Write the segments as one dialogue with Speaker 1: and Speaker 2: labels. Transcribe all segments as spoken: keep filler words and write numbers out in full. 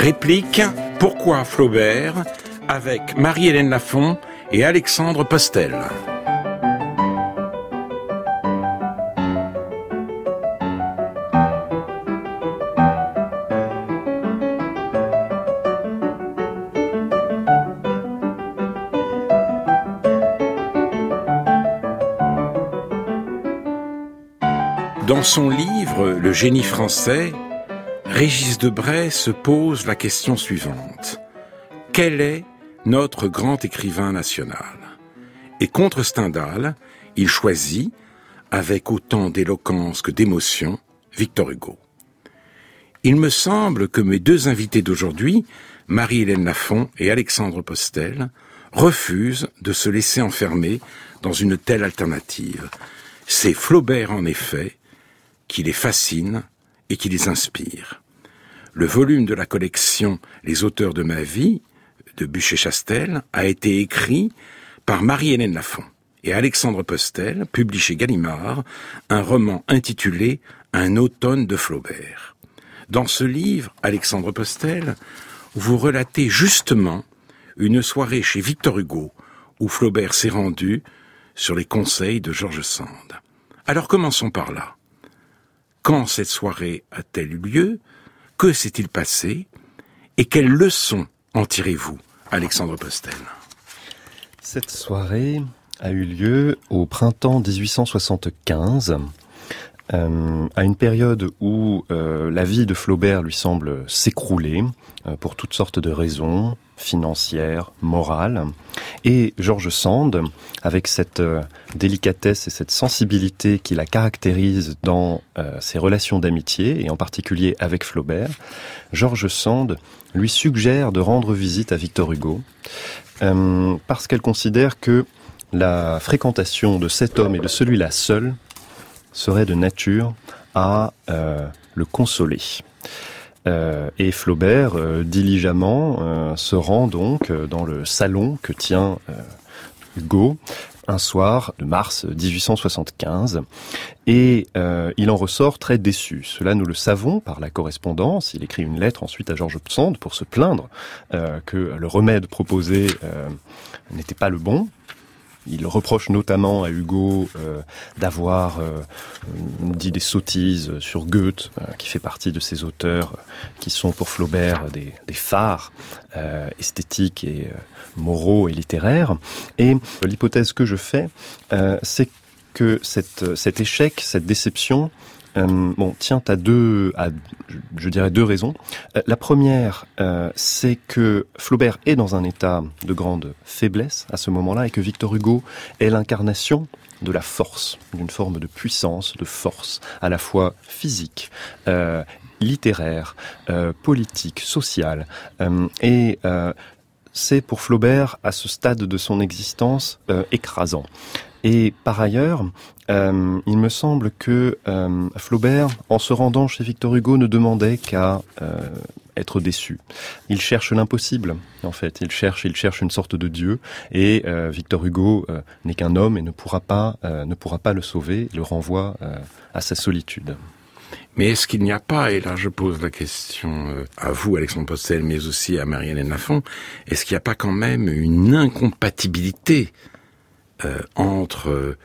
Speaker 1: Réplique « Pourquoi Flaubert ?» avec Marie-Hélène Lafont et Alexandre Postel. Dans son livre « Le génie français », Régis Debray se pose la question suivante. Quel est notre grand écrivain national? Et contre Stendhal, il choisit, avec autant d'éloquence que d'émotion, Victor Hugo. Il me semble que mes deux invités d'aujourd'hui, Marie-Hélène Lafont et Alexandre Postel, refusent de se laisser enfermer dans une telle alternative. C'est Flaubert, en effet, qui les fascine et qui les inspire. Le volume de la collection « Les auteurs de ma vie » de Buchet-Chastel a été écrit par Marie-Hélène Lafont et Alexandre Postel publie chez Gallimard un roman intitulé « Un automne de Flaubert ». Dans ce livre, Alexandre Postel, vous relatez justement une soirée chez Victor Hugo où Flaubert s'est rendu sur les conseils de George Sand. Alors commençons par là. Quand cette soirée a-t-elle eu lieu? Que s'est-il passé? Et quelles leçons en tirez-vous, Alexandre Postel?
Speaker 2: Cette soirée a eu lieu au printemps dix-huit cent soixante-quinze, euh, à une période où euh, la vie de Flaubert lui semble s'écrouler euh, pour toutes sortes de raisons, financières, morales. Et George Sand, avec cette euh, délicatesse et cette sensibilité qui la caractérise dans euh, ses relations d'amitié, et en particulier avec Flaubert, George Sand lui suggère de rendre visite à Victor Hugo, euh, parce qu'elle considère que la fréquentation de cet homme et de celui-là seul serait de nature à euh, le consoler. Euh, et Flaubert, euh, diligemment, euh, se rend donc euh, dans le salon que tient euh, Hugo un soir de mars dix-huit cent soixante-quinze, et euh, il en ressort très déçu. Cela, nous le savons par la correspondance. Il écrit une lettre ensuite à George Sand pour se plaindre euh, que le remède proposé euh, n'était pas le bon. Il reproche notamment à Hugo euh, d'avoir euh, dit des sottises sur Goethe, euh, qui fait partie de ces auteurs euh, qui sont pour Flaubert des, des phares euh, esthétiques et euh, moraux et littéraires. Et l'hypothèse que je fais, euh, c'est que cette, cet échec, cette déception, Euh, bon, tient à deux, à, je dirais deux raisons. Euh, la première, euh, c'est que Flaubert est dans un état de grande faiblesse à ce moment-là et que Victor Hugo est l'incarnation de la force, d'une forme de puissance, de force, à la fois physique, euh, littéraire, euh, politique, sociale. Euh, et euh, c'est pour Flaubert, à ce stade de son existence, euh, écrasant. Et par ailleurs, euh, il me semble que euh, Flaubert, en se rendant chez Victor Hugo, ne demandait qu'à euh, être déçu. Il cherche l'impossible, en fait. Il cherche, il cherche une sorte de Dieu. Et euh, Victor Hugo euh, n'est qu'un homme et ne pourra pas, euh, ne pourra pas le sauver. Il le renvoie euh, à sa solitude.
Speaker 1: Mais est-ce qu'il n'y a pas, et là je pose la question à vous, Alexandre Postel, mais aussi à Marie-Hélène Lafont, est-ce qu'il n'y a pas quand même une incompatibilité euh, entre euh,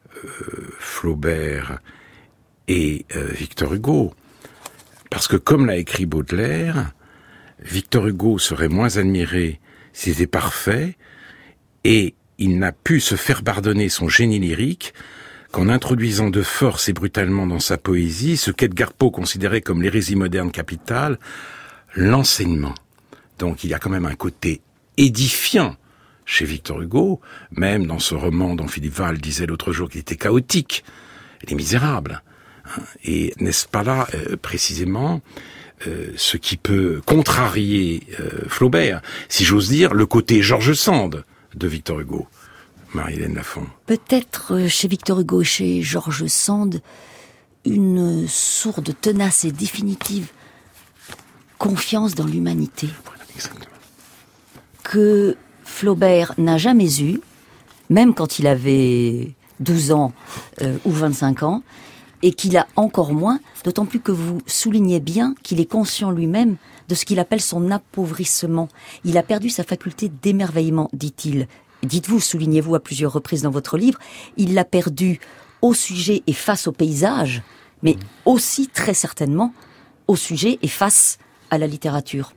Speaker 1: Flaubert et euh, Victor Hugo? Parce que comme l'a écrit Baudelaire, Victor Hugo serait moins admiré s'il était parfait, et il n'a pu se faire pardonner son génie lyrique qu'en introduisant de force et brutalement dans sa poésie ce qu'Edgar Poe considérait comme l'hérésie moderne capitale, l'enseignement. Donc il y a quand même un côté édifiant chez Victor Hugo, même dans ce roman dont Philippe Val disait l'autre jour qu'il était chaotique, Les Misérables. Et n'est-ce pas là, euh, précisément, euh, ce qui peut contrarier euh, Flaubert, si j'ose dire, le côté George Sand de Victor Hugo? Marie-Hélène Lafont.
Speaker 3: Peut-être chez Victor Hugo, chez George Sand, une sourde, tenace et définitive confiance dans l'humanité.
Speaker 1: Exactement.
Speaker 3: Que Flaubert n'a jamais eu, même quand il avait douze ans euh, ou vingt-cinq ans, et qu'il a encore moins, d'autant plus que vous soulignez bien qu'il est conscient lui-même de ce qu'il appelle son appauvrissement. Il a perdu sa faculté d'émerveillement, dit-il. Dites-vous, soulignez-vous à plusieurs reprises dans votre livre, il l'a perdu au sujet et face au paysage, mais aussi très certainement au sujet et face à la littérature.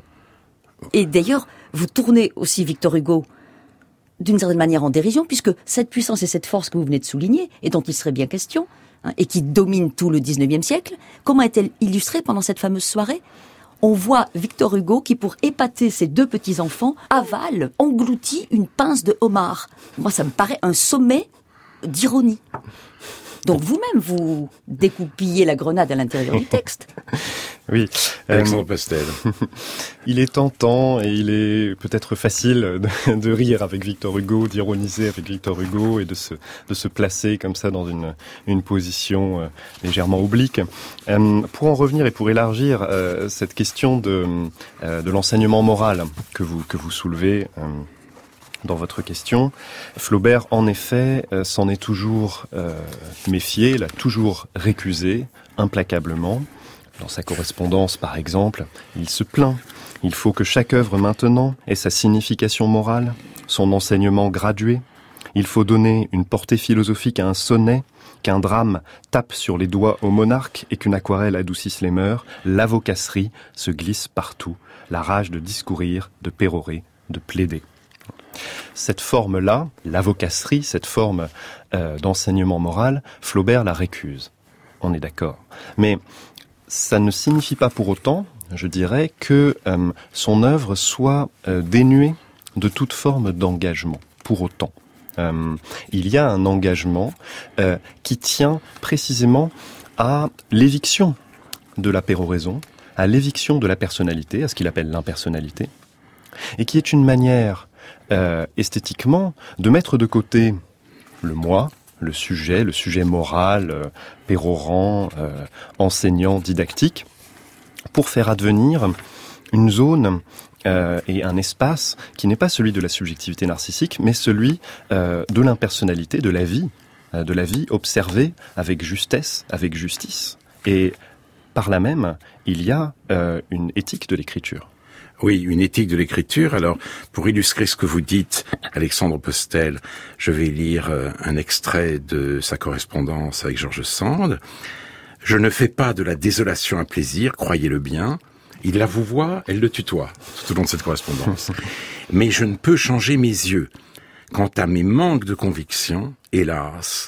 Speaker 3: Et d'ailleurs, vous tournez aussi Victor Hugo d'une certaine manière en dérision, puisque cette puissance et cette force que vous venez de souligner, et dont il serait bien question, hein, et qui domine tout le dix-neuvième siècle, comment est-elle illustrée pendant cette fameuse soirée ? On voit Victor Hugo qui, pour épater ses deux petits-enfants, avale, engloutit une pince de homard. Moi, ça me paraît un sommet d'ironie. Donc vous-même, vous découpillez la grenade à l'intérieur du texte.
Speaker 2: Oui.
Speaker 1: Alexandre Postel.
Speaker 2: Il est tentant et il est peut-être facile de, de rire avec Victor Hugo, d'ironiser avec Victor Hugo et de se, de se placer comme ça dans une, une position euh, légèrement oblique. Euh, pour en revenir et pour élargir euh, cette question de, euh, de l'enseignement moral que vous, que vous soulevez euh, dans votre question, Flaubert, en effet, euh, s'en est toujours euh, méfié, l'a toujours récusé, implacablement. Dans sa correspondance, par exemple, il se plaint. Il faut que chaque œuvre maintenant ait sa signification morale, son enseignement gradué. Il faut donner une portée philosophique à un sonnet, qu'un drame tape sur les doigts au monarque et qu'une aquarelle adoucisse les mœurs. L'avocasserie se glisse partout, la rage de discourir, de pérorer, de plaider. Cette forme-là, l'avocasserie, cette forme euh, d'enseignement moral, Flaubert la récuse. On est d'accord. Mais ça ne signifie pas pour autant, je dirais, que euh, son œuvre soit euh, dénuée de toute forme d'engagement. Pour autant. Euh, il y a un engagement euh, qui tient précisément à l'éviction de la péroraison, à l'éviction de la personnalité, à ce qu'il appelle l'impersonnalité, et qui est une manière Euh, esthétiquement, de mettre de côté le moi, le sujet, le sujet moral, euh, pérorant, euh, enseignant, didactique, pour faire advenir une zone euh, et un espace qui n'est pas celui de la subjectivité narcissique, mais celui euh, de l'impersonnalité, de la vie, euh, de la vie observée avec justesse, avec justice. Et par là même, il y a euh, une éthique de l'écriture.
Speaker 1: Oui, une éthique de l'écriture. Alors, pour illustrer ce que vous dites, Alexandre Postel, je vais lire un extrait de sa correspondance avec George Sand. « Je ne fais pas de la désolation un plaisir, croyez-le bien. Il la vous voit, elle le tutoie, tout au long de cette correspondance. Mais je ne peux changer mes yeux. Quant à mes manques de conviction, hélas... »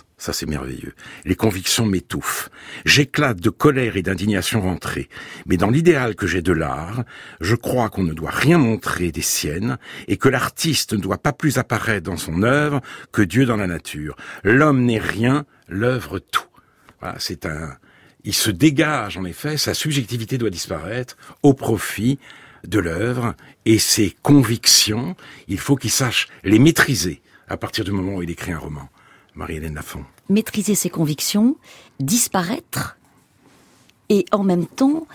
Speaker 1: Ça, c'est merveilleux. Les convictions m'étouffent. J'éclate de colère et d'indignation rentrée. Mais dans l'idéal que j'ai de l'art, je crois qu'on ne doit rien montrer des siennes et que l'artiste ne doit pas plus apparaître dans son œuvre que Dieu dans la nature. L'homme n'est rien, l'œuvre tout. Voilà, c'est un... Il se dégage, en effet, sa subjectivité doit disparaître au profit de l'œuvre et ses convictions, il faut qu'il sache les maîtriser à partir du moment où il écrit un roman. Marie-Hélène Lafont.
Speaker 3: Maîtriser ses convictions, disparaître, et en même temps,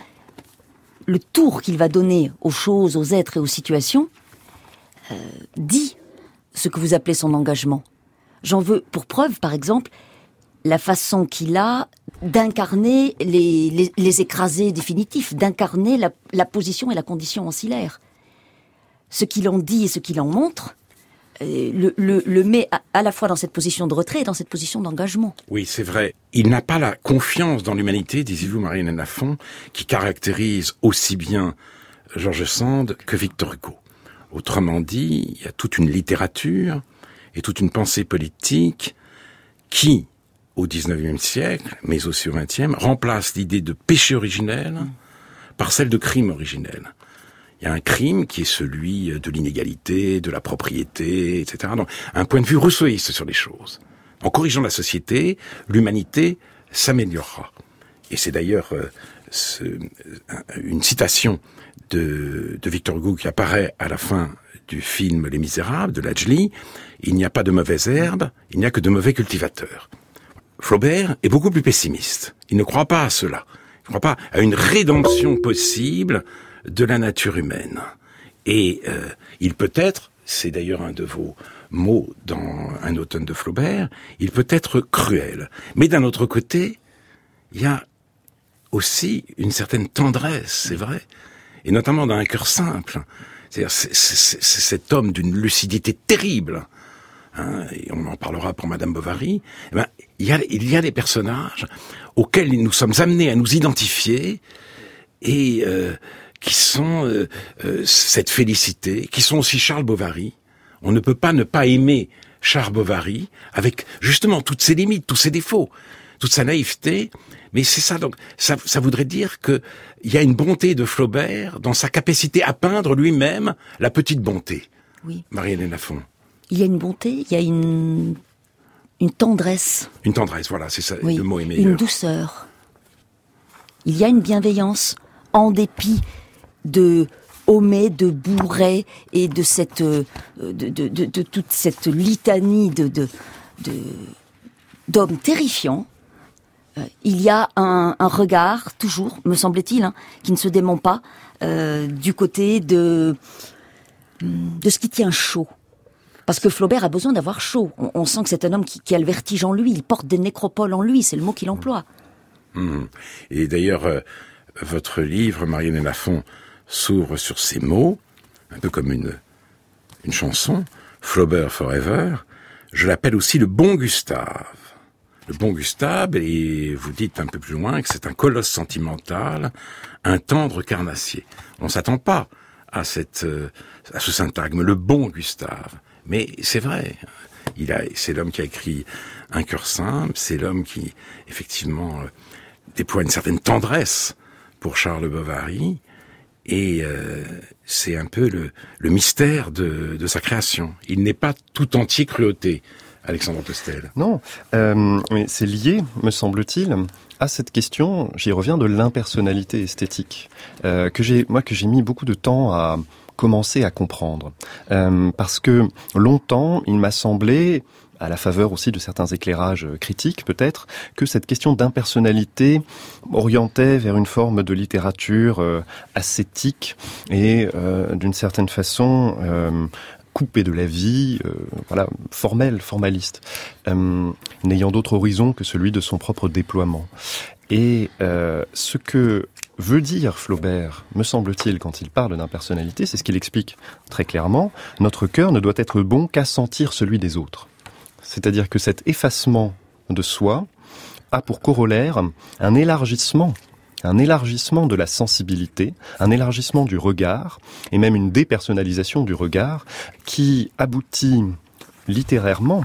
Speaker 3: le tour qu'il va donner aux choses, aux êtres et aux situations, euh, dit ce que vous appelez son engagement. J'en veux pour preuve, par exemple, la façon qu'il a d'incarner les, les, les écrasés définitifs, d'incarner la, la position et la condition ancillaire. Ce qu'il en dit et ce qu'il en montre, Le, le, le met à, à la fois dans cette position de retrait et dans cette position d'engagement.
Speaker 1: Oui, c'est vrai. Il n'a pas la confiance dans l'humanité, disiez-vous, Marie-Hélène Lafont, qui caractérise aussi bien George Sand que Victor Hugo. Autrement dit, il y a toute une littérature et toute une pensée politique qui, au dix-neuvième siècle, mais aussi au vingtième, remplace l'idée de péché originel par celle de crime originel. Il y a un crime qui est celui de l'inégalité, de la propriété, et cetera. Donc, un point de vue rousseauiste sur les choses. En corrigeant la société, l'humanité s'améliorera. Et c'est d'ailleurs euh, ce, une citation de, de Victor Hugo qui apparaît à la fin du film Les Misérables, de Lajli. Il n'y a pas de mauvaises herbes, il n'y a que de mauvais cultivateurs. Flaubert est beaucoup plus pessimiste. Il ne croit pas à cela. Il ne croit pas à une rédemption possible de la nature humaine. Et euh, il peut être, c'est d'ailleurs un de vos mots dans Un automne de Flaubert, il peut être cruel. Mais d'un autre côté, il y a aussi une certaine tendresse, c'est vrai, et notamment dans Un cœur simple. C'est-à-dire, c'est, c'est, c'est cet homme d'une lucidité terrible, hein, et on en parlera pour Madame Bovary. Eh ben, il y a, il y a des personnages auxquels nous sommes amenés à nous identifier et euh, qui sont euh, euh, cette félicité, qui sont aussi Charles Bovary. On ne peut pas ne pas aimer Charles Bovary avec justement toutes ses limites, tous ses défauts, toute sa naïveté. Mais c'est ça, donc ça, ça voudrait dire que il y a une bonté de Flaubert dans sa capacité à peindre lui-même la petite bonté.
Speaker 3: Oui.
Speaker 1: Marie-Hélène Lafont.
Speaker 3: Il y a une bonté, il y a une une tendresse.
Speaker 1: Une tendresse, voilà, c'est ça,
Speaker 3: Oui.
Speaker 1: le mot est meilleur.
Speaker 3: Une douceur. Il y a une bienveillance en dépit de Homais, de Bourret et de cette de, de, de, de toute cette litanie de, de, de d'hommes terrifiants. Il y a un, un regard, toujours, me semble-t-il, hein, qui ne se dément pas, euh, du côté de, de ce qui tient chaud. Parce que Flaubert a besoin d'avoir chaud. On, on sent que c'est un homme qui, qui a le vertige en lui, il porte des nécropoles en lui, c'est le mot qu'il emploie.
Speaker 1: Mmh. Et d'ailleurs, euh, votre livre, Marie-Hélène Lafont, s'ouvre sur ces mots, un peu comme une, une chanson, Flaubert Forever. Je l'appelle aussi le bon Gustave. Le bon Gustave, et vous dites un peu plus loin que c'est un colosse sentimental, un tendre carnassier. On s'attend pas à cette, euh, à ce syntagme, le bon Gustave. Mais c'est vrai. Il a, c'est l'homme qui a écrit Un cœur simple, c'est l'homme qui, effectivement, euh, déploie une certaine tendresse pour Charles Bovary, et euh, c'est un peu le, le mystère de, de sa création. Il n'est pas tout entier cruauté. Alexandre Postel.
Speaker 2: Non, euh, mais c'est lié, me semble-t-il, à cette question, j'y reviens, de l'impersonnalité esthétique, euh, que j'ai, moi, que j'ai mis beaucoup de temps à commencer à comprendre. Euh, parce que longtemps, il m'a semblé, à la faveur aussi de certains éclairages critiques peut-être, que cette question d'impersonnalité orientait vers une forme de littérature euh, ascétique et euh, d'une certaine façon euh, coupé de la vie, euh, voilà, formel, formaliste, euh, n'ayant d'autre horizon que celui de son propre déploiement. Et euh, ce que veut dire Flaubert, me semble-t-il, quand il parle d'impersonnalité, c'est ce qu'il explique très clairement, notre cœur ne doit être bon qu'à sentir celui des autres. C'est-à-dire que cet effacement de soi a pour corollaire un élargissement un élargissement de la sensibilité, un élargissement du regard, et même une dépersonnalisation du regard, qui aboutit littérairement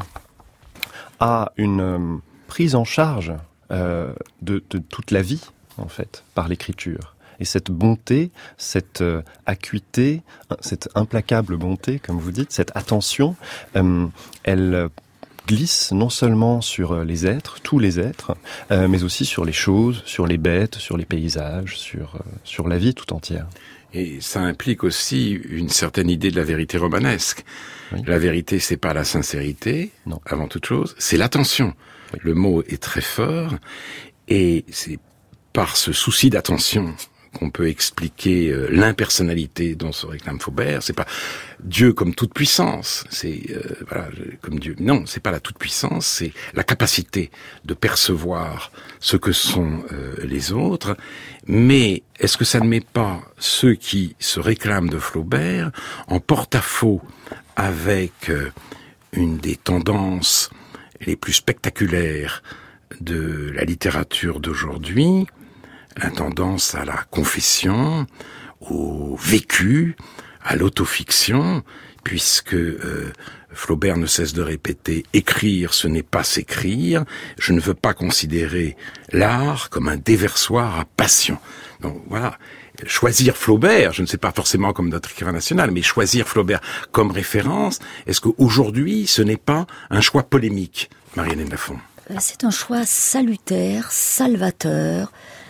Speaker 2: à une euh, prise en charge euh, de, de toute la vie, en fait, par l'écriture. Et cette bonté, cette euh, acuité, cette implacable bonté, comme vous dites, cette attention, euh, elle glisse non seulement sur les êtres, tous les êtres, euh, mais aussi sur les choses, sur les bêtes, sur les paysages, sur, euh, sur la vie tout entière.
Speaker 1: Et ça implique aussi une certaine idée de la vérité romanesque. Oui. La vérité, c'est pas la sincérité, non. Avant toute chose, c'est l'attention. Oui. Le mot est très fort, et c'est par ce souci d'attention qu'on peut expliquer euh, l'impersonnalité dont se réclame Flaubert. C'est pas Dieu comme toute puissance, c'est euh, voilà comme Dieu. Non, c'est pas la toute puissance, c'est la capacité de percevoir ce que sont euh, les autres. Mais est-ce que ça ne met pas ceux qui se réclament de Flaubert en porte-à-faux avec euh, une des tendances les plus spectaculaires de la littérature d'aujourd'hui? La tendance à la confession, au vécu, à l'autofiction, puisque euh, Flaubert ne cesse de répéter « écrire, ce n'est pas s'écrire », je ne veux pas considérer l'art comme un déversoir à passion. Donc voilà, choisir Flaubert, je ne sais pas forcément comme notre écrivain national, mais choisir Flaubert comme référence, est-ce qu'aujourd'hui ce n'est pas un choix polémique, Marie-Hélène Lafont?
Speaker 3: C'est un choix salutaire, salvateur,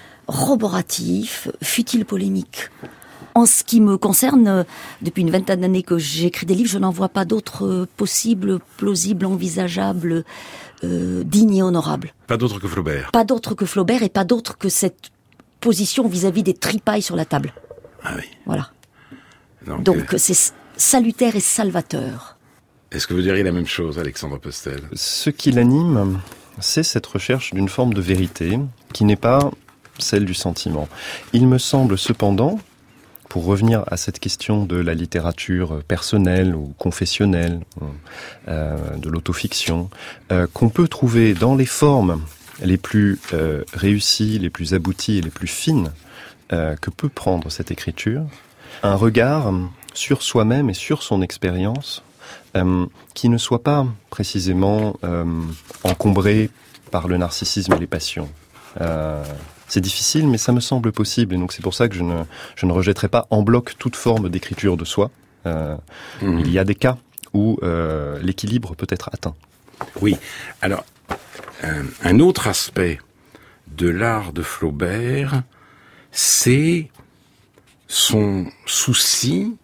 Speaker 3: roboratif, fut-il polémique. En ce qui me concerne, depuis une vingtaine d'années que j'écris des livres, je n'en vois pas d'autres possibles, plausibles, envisageables, euh, dignes et honorables.
Speaker 1: Pas d'autres que Flaubert.
Speaker 3: Pas d'autres que Flaubert et pas d'autres que cette position vis-à-vis des tripailles sur la table.
Speaker 1: Ah oui.
Speaker 3: Voilà.
Speaker 1: Donc,
Speaker 3: Donc
Speaker 1: euh...
Speaker 3: c'est salutaire et salvateur.
Speaker 1: Est-ce que vous diriez la même chose, Alexandre Postel?
Speaker 2: Ce qui l'anime, c'est cette recherche d'une forme de vérité qui n'est pas celle du sentiment. Il me semble cependant, pour revenir à cette question de la littérature personnelle ou confessionnelle, euh, de l'autofiction, euh, qu'on peut trouver dans les formes les plus euh, réussies, les plus abouties et les plus fines euh, que peut prendre cette écriture, un regard sur soi-même et sur son expérience euh, qui ne soit pas précisément euh, encombré par le narcissisme et les passions. Euh, C'est difficile, mais ça me semble possible. Et donc c'est pour ça que je ne, je ne rejetterai pas en bloc toute forme d'écriture de soi. Euh, mmh. Il y a des cas où euh, l'équilibre peut être atteint.
Speaker 1: Oui. Alors, un, un autre aspect de l'art de Flaubert, c'est son souci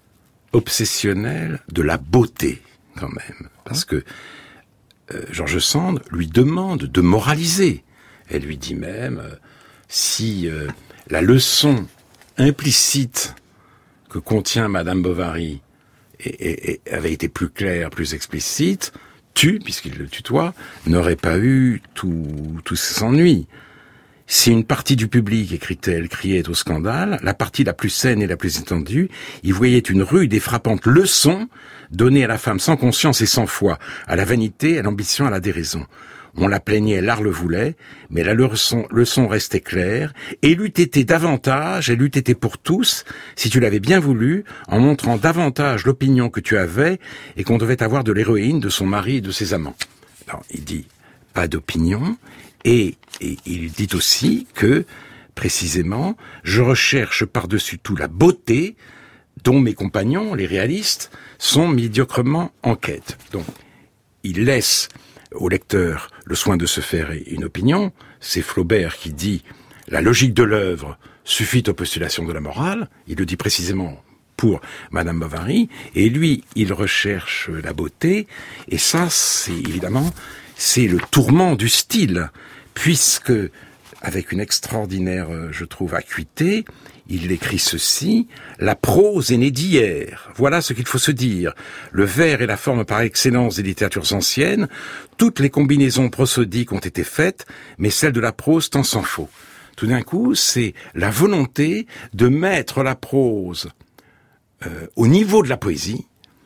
Speaker 1: obsessionnel de la beauté, quand même. Parce que euh, George Sand lui demande de moraliser. Elle lui dit même, euh, si euh, la leçon implicite que contient Madame Bovary et, et, et avait été plus claire, plus explicite, tu, puisqu'il le tutoie, n'aurais pas eu tous ces ennuis. Si une partie du public, écrit-elle, criait au scandale, la partie la plus saine et la plus étendue, y voyait une rude et frappante leçon donnée à la femme sans conscience et sans foi, à la vanité, à l'ambition, à la déraison. On la plaignait, l'art le voulait, mais la leçon, leçon restait claire, et elle eût été davantage, elle eût été pour tous, si tu l'avais bien voulu, en montrant davantage l'opinion que tu avais, et qu'on devait avoir de l'héroïne, de son mari et de ses amants. Alors, il dit, pas d'opinion, et, et il dit aussi que, précisément, je recherche par-dessus tout la beauté, dont mes compagnons, les réalistes, sont médiocrement en quête. Donc, il laisse au lecteur le soin de se faire une opinion. C'est Flaubert qui dit « La logique de l'œuvre suffit aux postulations de la morale ». Il le dit précisément pour Madame Bovary. Et lui, il recherche la beauté. Et ça, c'est évidemment, c'est le tourment du style. Puisque, avec une extraordinaire, je trouve, acuité, il écrit ceci, « La prose est née d'hier. Voilà ce qu'il faut se dire. Le vers est la forme par excellence des littératures anciennes. Toutes les combinaisons prosodiques ont été faites, mais celle de la prose tant s'en faut. » Tout d'un coup, c'est la volonté de mettre la prose euh, au niveau de la poésie,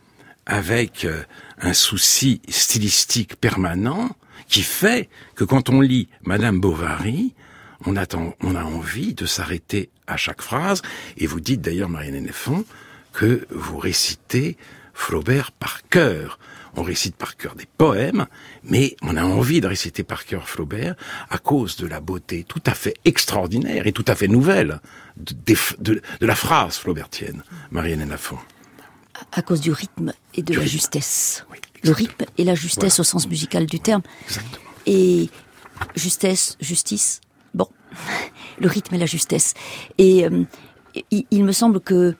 Speaker 1: avec euh, un souci stylistique permanent, qui fait que quand on lit Madame Bovary, on a, on a envie de s'arrêter à chaque phrase. Et vous dites d'ailleurs, Marianne Hennefont, que vous récitez Flaubert par cœur. On récite par cœur des poèmes, mais on a envie de réciter par cœur Flaubert à cause de la beauté tout à fait extraordinaire et tout à fait nouvelle de, de, de, de la phrase flaubertienne, Marianne Hennefont.
Speaker 3: À cause du rythme et de du la rythme. Justesse.
Speaker 1: Oui,
Speaker 3: le rythme et la justesse voilà. Au sens musical du terme.
Speaker 1: Exactement.
Speaker 3: Et justesse, justice, bon, le rythme et la justesse. Et euh, il, il me semble que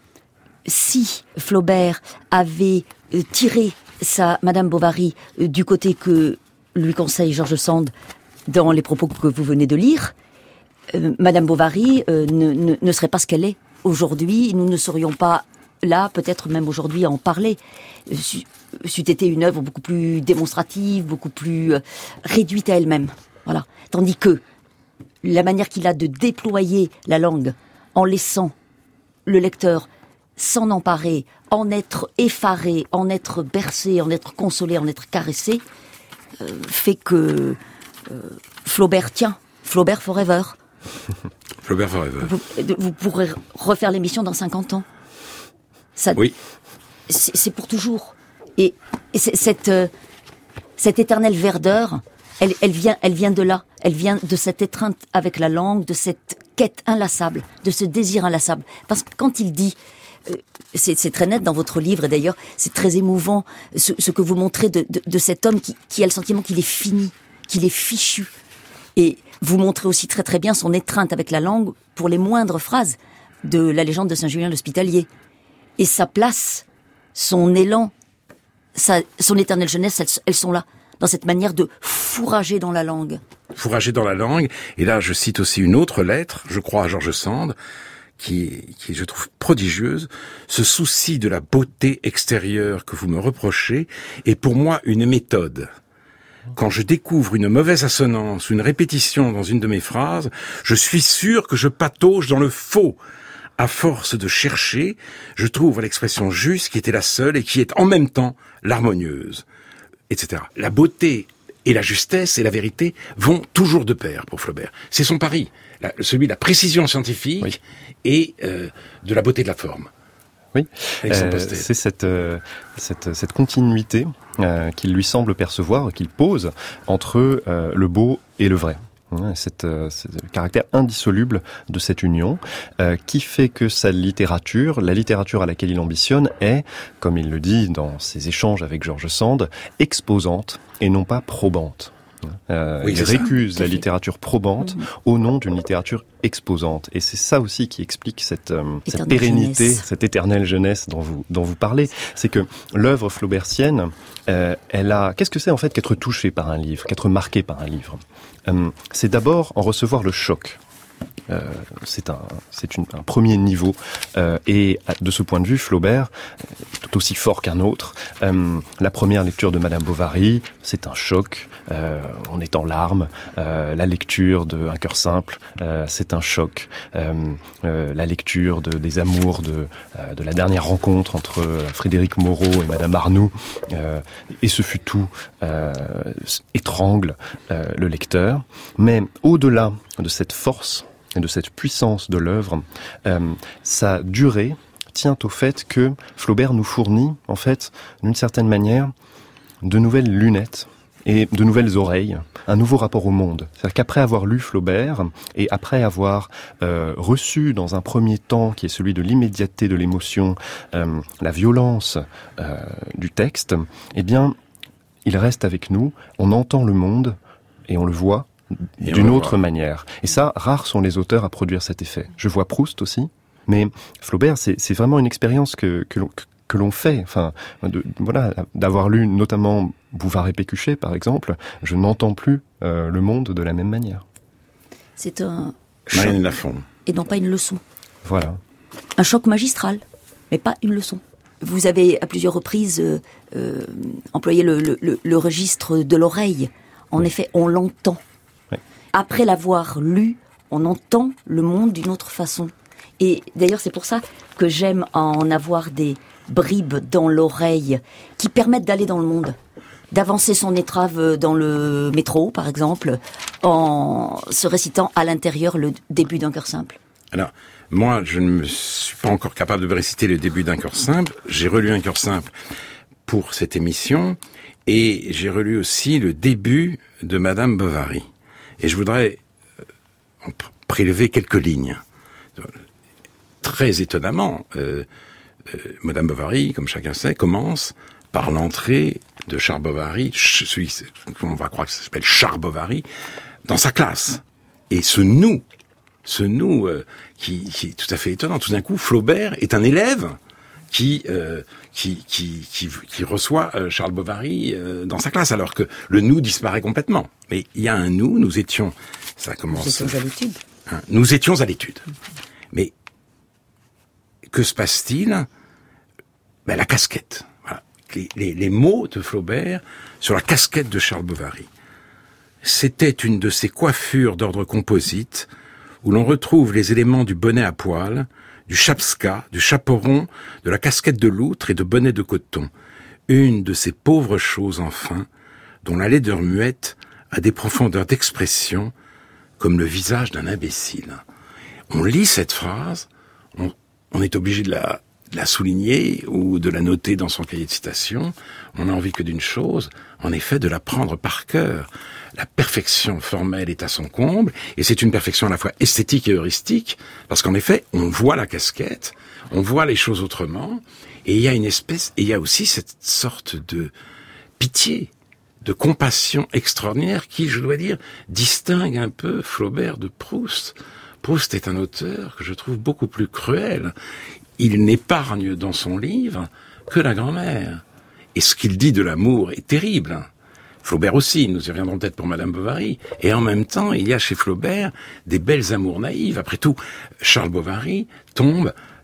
Speaker 3: si Flaubert avait euh, tiré sa Madame Bovary euh, du côté que lui conseille George Sand dans les propos que vous venez de lire, euh, Madame Bovary euh, ne, ne, ne serait pas ce qu'elle est aujourd'hui. Nous ne serions pas là, peut-être même aujourd'hui, à en parler. C'eût été une œuvre beaucoup plus démonstrative, beaucoup plus euh, réduite à elle-même. Voilà. Tandis que la manière qu'il a de déployer la langue en laissant le lecteur s'en emparer, en être effaré, en être bercé, en être consolé, en être caressé, euh, fait que euh, Flaubert tient. Flaubert forever.
Speaker 1: Flaubert forever.
Speaker 3: Vous, vous pourrez refaire l'émission dans cinquante ans. Ça,
Speaker 1: oui.
Speaker 3: C'est, c'est pour toujours. Et, et cette, euh, cette éternelle verdeur, elle, elle, vient, elle vient de là. Elle vient de cette étreinte avec la langue, de cette quête inlassable, de ce désir inlassable. Parce que quand il dit, euh, c'est, c'est très net dans votre livre, et d'ailleurs, c'est très émouvant, ce, ce que vous montrez de, de, de cet homme qui, qui a le sentiment qu'il est fini, qu'il est fichu. Et vous montrez aussi très très bien son étreinte avec la langue pour les moindres phrases de la légende de Saint-Julien l'Hospitalier. Et sa place, son élan, sa, son éternelle jeunesse, elles, elles sont là, dans cette manière de fourrager dans la langue.
Speaker 1: Fourrager dans la langue. Et là, je cite aussi une autre lettre, je crois à George Sand, qui, qui je trouve prodigieuse. Ce souci de la beauté extérieure que vous me reprochez est pour moi une méthode. Quand je découvre une mauvaise assonance ou une répétition dans une de mes phrases, je suis sûr que je patauge dans le faux. À force de chercher, je trouve l'expression juste qui était la seule et qui est en même temps l'harmonieuse, et cetera. La beauté et la justesse et la vérité vont toujours de pair pour Flaubert. C'est son pari, la, celui de la précision scientifique oui. et euh, de la beauté de la forme.
Speaker 2: Oui, euh, c'est cette, euh, cette, cette continuité euh, qu'il lui semble percevoir, qu'il pose entre euh, le beau et le vrai. C'est euh, le caractère indissoluble de cette union euh, qui fait que sa littérature, la littérature à laquelle il ambitionne est, comme il le dit dans ses échanges avec George Sand, exposante et non pas probante. Euh, oui, il récuse la littérature probante mmh. au nom d'une littérature exposante. Et c'est ça aussi qui explique cette, euh, cette pérennité, jeunesse. Cette éternelle jeunesse dont vous, dont vous parlez. C'est que l'œuvre flaubertienne, euh, elle a... Qu'est-ce que c'est en fait qu'être touché par un livre, qu'être marqué par un livre ? euh, C'est d'abord en recevoir le choc. Euh, c'est un, c'est une, un premier niveau euh, et de ce point de vue, Flaubert est tout aussi fort qu'un autre. Euh, la première lecture de Madame Bovary, c'est un choc. Euh, on est en larmes. Euh, la lecture de Un cœur simple, euh, c'est un choc. Euh, euh, la lecture de, des amours de, euh, de la dernière rencontre entre Frédéric Moreau et Madame Arnoux, euh, et ce fut tout, euh, étrangle euh, le lecteur. Mais au-delà de cette force et de cette puissance de l'œuvre, euh, sa durée tient au fait que Flaubert nous fournit, en fait, d'une certaine manière, de nouvelles lunettes et de nouvelles oreilles, un nouveau rapport au monde. C'est-à-dire qu'après avoir lu Flaubert, et après avoir euh, reçu dans un premier temps, qui est celui de l'immédiateté de l'émotion, euh, la violence euh, du texte, eh bien, il reste avec nous, on entend le monde, et on le voit, Et d'une autre voit. manière. Et ça, rares sont les auteurs à produire cet effet. Je vois Proust aussi, mais Flaubert, c'est, c'est vraiment une expérience que, que, l'on, que l'on fait. Enfin, de, voilà, d'avoir lu notamment Bouvard et Pécuchet, par exemple, je n'entends plus euh, le monde de la même manière.
Speaker 3: C'est un
Speaker 1: Marine Lafont.
Speaker 3: Et non pas une leçon.
Speaker 2: Voilà.
Speaker 3: Un choc magistral, mais pas une leçon. Vous avez à plusieurs reprises euh, euh, employé le, le, le, le registre de l'oreille. En oui. effet, on l'entend. Après l'avoir lu, on entend le monde d'une autre façon. Et d'ailleurs, c'est pour ça que j'aime en avoir des bribes dans l'oreille qui permettent d'aller dans le monde, d'avancer son étrave dans le métro, par exemple, en se récitant à l'intérieur le début d'Un cœur simple.
Speaker 1: Alors, moi, je ne me suis pas encore capable de réciter le début d'Un cœur simple. J'ai relu Un cœur simple pour cette émission et j'ai relu aussi le début de Madame Bovary. Et je voudrais euh, prélever quelques lignes. Très étonnamment, euh, euh, Madame Bovary, comme chacun sait, commence par l'entrée de Charles Bovary, celui qu'on va croire que ça s'appelle Charles Bovary, dans sa classe. Et ce nous, ce nous euh, qui, qui est tout à fait étonnant. Tout d'un coup, Flaubert est un élève qui euh, qui, qui qui qui reçoit euh, Charles Bovary euh, dans sa classe, alors que le nous disparaît complètement. Mais il y a un nous, nous étions, ça commence.
Speaker 3: Nous étions à l'étude.
Speaker 1: Hein, nous étions à l'étude. Mais que se passe-t-il ? Ben, la casquette. Voilà. Les, les, les mots de Flaubert sur la casquette de Charles Bovary. C'était une de ces coiffures d'ordre composite où l'on retrouve les éléments du bonnet à poil, du chapska, du chaperon, de la casquette de loutre et de bonnet de coton. Une de ces pauvres choses, enfin, dont la laideur muette a des profondeurs d'expression comme le visage d'un imbécile. On lit cette phrase, on, on est obligé de la, de la souligner ou de la noter dans son cahier de citation. On n'a envie que d'une chose, en effet, de la prendre par cœur. La perfection formelle est à son comble, et c'est une perfection à la fois esthétique et heuristique, parce qu'en effet, on voit la casquette, on voit les choses autrement, et il y a une espèce, et il y a aussi cette sorte de pitié, de compassion extraordinaire qui, je dois dire, distingue un peu Flaubert de Proust. Proust est un auteur que je trouve beaucoup plus cruel. Il n'épargne dans son livre que la grand-mère. Et ce qu'il dit de l'amour est terrible. Flaubert aussi, nous y reviendrons peut-être pour Madame Bovary. Et en même temps, il y a chez Flaubert des belles amours naïves. Après tout, Charles Bovary tombe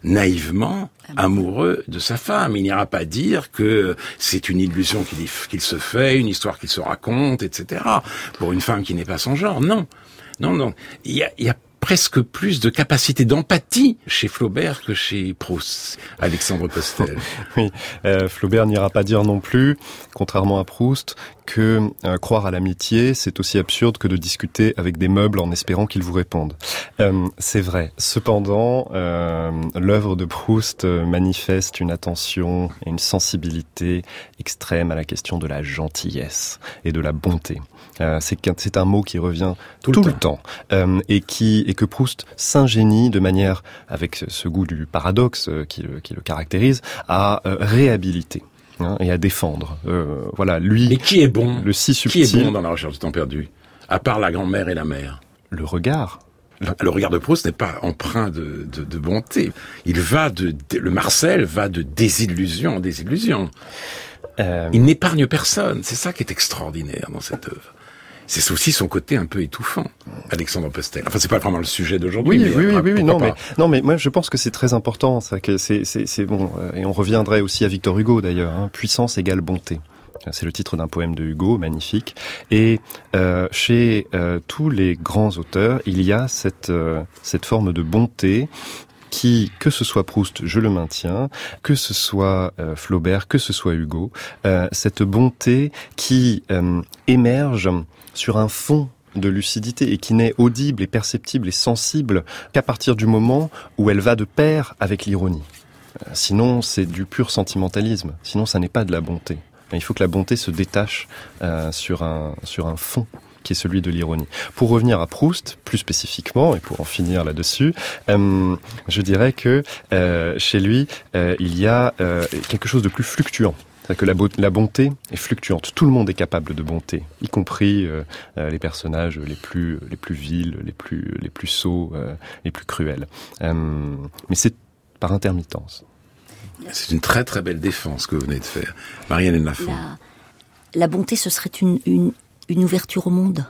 Speaker 1: naïvement amoureux de sa femme. Il n'ira pas dire que c'est une illusion qu'il, qu'il se fait, une histoire qu'il se raconte, et cetera. Pour une femme qui n'est pas son genre, non. Non, non. Il y a, il y a presque plus de capacité d'empathie chez Flaubert que chez Proust, Alexandre Postel.
Speaker 2: Oui, euh, Flaubert n'ira pas dire non plus, contrairement à Proust, que euh, croire à l'amitié, c'est aussi absurde que de discuter avec des meubles en espérant qu'ils vous répondent. Euh, c'est vrai. Cependant, euh, l'œuvre de Proust manifeste une attention et une sensibilité extrême à la question de la gentillesse et de la bonté. Euh, c'est, c'est un mot qui revient tout, tout le temps, temps euh, et qui et que Proust s'ingénie de manière, avec ce goût du paradoxe euh, qui, le, qui le caractérise, à euh, réhabiliter hein, et à défendre. Euh, voilà, lui.
Speaker 1: Mais qui est bon
Speaker 2: Le si subtil.
Speaker 1: Qui est bon dans La Recherche du temps perdu, à part la grand-mère et la mère?
Speaker 2: Le regard.
Speaker 1: Le regard de Proust n'est pas empreint de, de, de bonté. Il va de, de le Marcel va de désillusion en désillusion. Euh... Il n'épargne personne. C'est ça qui est extraordinaire dans cette œuvre. C'est aussi son côté un peu étouffant, Alexandre Postel. Enfin, c'est pas vraiment le sujet d'aujourd'hui.
Speaker 2: Oui,
Speaker 1: mais
Speaker 2: oui,
Speaker 1: après,
Speaker 2: oui, oui, non,
Speaker 1: pas.
Speaker 2: mais non, mais moi, je pense que c'est très important. Ça, que c'est, c'est, c'est bon. Et on reviendrait aussi à Victor Hugo d'ailleurs. Hein, puissance égale bonté. C'est le titre d'un poème de Hugo, magnifique. Et euh, chez euh, tous les grands auteurs, il y a cette euh, cette forme de bonté qui, que ce soit Proust, je le maintiens, que ce soit euh, Flaubert, que ce soit Hugo, euh, cette bonté qui euh, émerge sur un fond de lucidité et qui n'est audible et perceptible et sensible qu'à partir du moment où elle va de pair avec l'ironie. Euh, sinon, c'est du pur sentimentalisme. Sinon, ça n'est pas de la bonté. Il faut que la bonté se détache euh, sur un sur un fond qui est celui de l'ironie. Pour revenir à Proust, plus spécifiquement, et pour en finir là-dessus, euh, je dirais que euh, chez lui, euh, il y a euh, quelque chose de plus fluctuant. C'est-à-dire que la, bo- la bonté est fluctuante. Tout le monde est capable de bonté, y compris euh, euh, les personnages les plus les plus vils, les plus les plus sots, euh, les plus cruels. Euh, mais c'est par intermittence.
Speaker 1: C'est une très très belle défense que vous venez de faire, Marianne Lafont.
Speaker 3: La, la bonté, ce serait une, une, une ouverture au monde,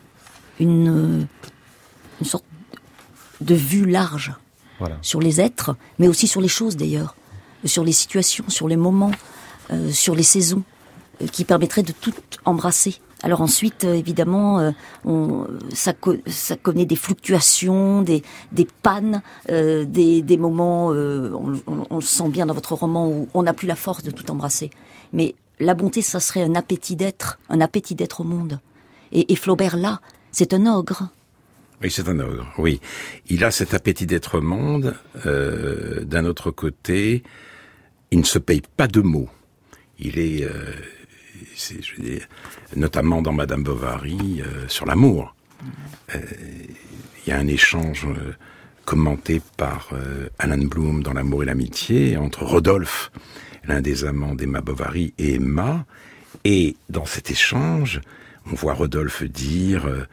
Speaker 3: une, une sorte de vue large voilà. Sur les êtres, mais aussi sur les choses d'ailleurs, sur les situations, sur les moments, euh, sur les saisons, euh, qui permettrait de tout embrasser. Alors ensuite, euh, évidemment, euh, on, ça, co- ça connaît des fluctuations, des, des pannes, euh, des, des moments, euh, on, on, on le sent bien dans votre roman, où on n'a plus la force de tout embrasser. Mais la bonté, ça serait un appétit d'être, un appétit d'être au monde. Et, et Flaubert, là, c'est un ogre.
Speaker 1: Oui, c'est un ogre, oui. Il a cet appétit d'être au monde. Euh, d'un autre côté, il ne se paye pas de mots. Il est... Euh, C'est, je veux dire, notamment dans Madame Bovary, euh, sur l'amour. Il euh, y a un échange euh, commenté par euh, Alan Bloom dans L'amour et l'amitié entre Rodolphe, l'un des amants d'Emma Bovary, et Emma. Et dans cet échange, on voit Rodolphe dire euh,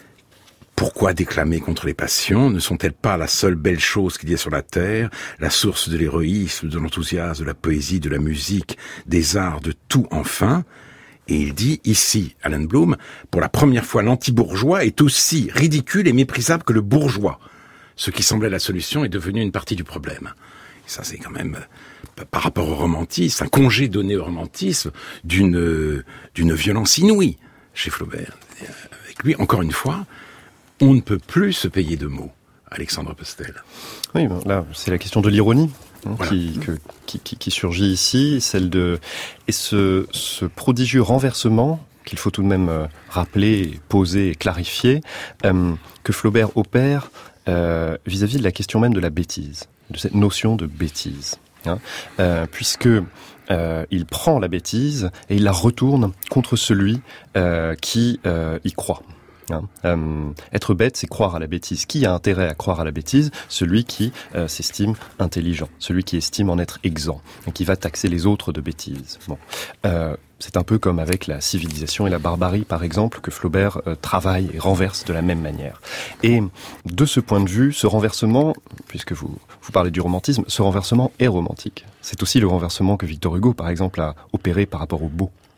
Speaker 1: « Pourquoi déclamer contre les passions? Ne sont-elles pas la seule belle chose qu'il y ait sur la terre, la source de l'héroïsme, de l'enthousiasme, de la poésie, de la musique, des arts, de tout enfin ?» Et il dit ici, Alan Bloom, pour la première fois, l'anti-bourgeois est aussi ridicule et méprisable que le bourgeois. Ce qui semblait la solution est devenu une partie du problème. Et ça, c'est quand même, par rapport au romantisme, un congé donné au romantisme d'une, d'une violence inouïe chez Flaubert. Avec lui, encore une fois, on ne peut plus se payer de mots, Alexandre Postel.
Speaker 2: Oui, là, c'est la question de l'ironie.
Speaker 1: Voilà.
Speaker 2: Qui, que, qui, qui, qui surgit ici, celle de et ce, ce prodigieux renversement qu'il faut tout de même euh, rappeler, poser et clarifier, euh, que Flaubert opère euh, vis-à-vis de la question même de la bêtise, de cette notion de bêtise, hein, euh, puisque euh, il prend la bêtise et il la retourne contre celui euh, qui euh, y croit. Hein. Euh, être bête, c'est croire à la bêtise. Qui a intérêt à croire à la bêtise? Celui qui euh, s'estime intelligent, celui qui estime en être exempt, et qui va taxer les autres de bêtises. Bon, euh, c'est un peu comme avec la civilisation et la barbarie, par exemple, que Flaubert euh, travaille et renverse de la même manière. Et de ce point de vue, ce renversement, puisque vous vous parlez du romantisme, ce renversement est romantique. C'est aussi le renversement que Victor Hugo, par exemple, a opéré par rapport au beau.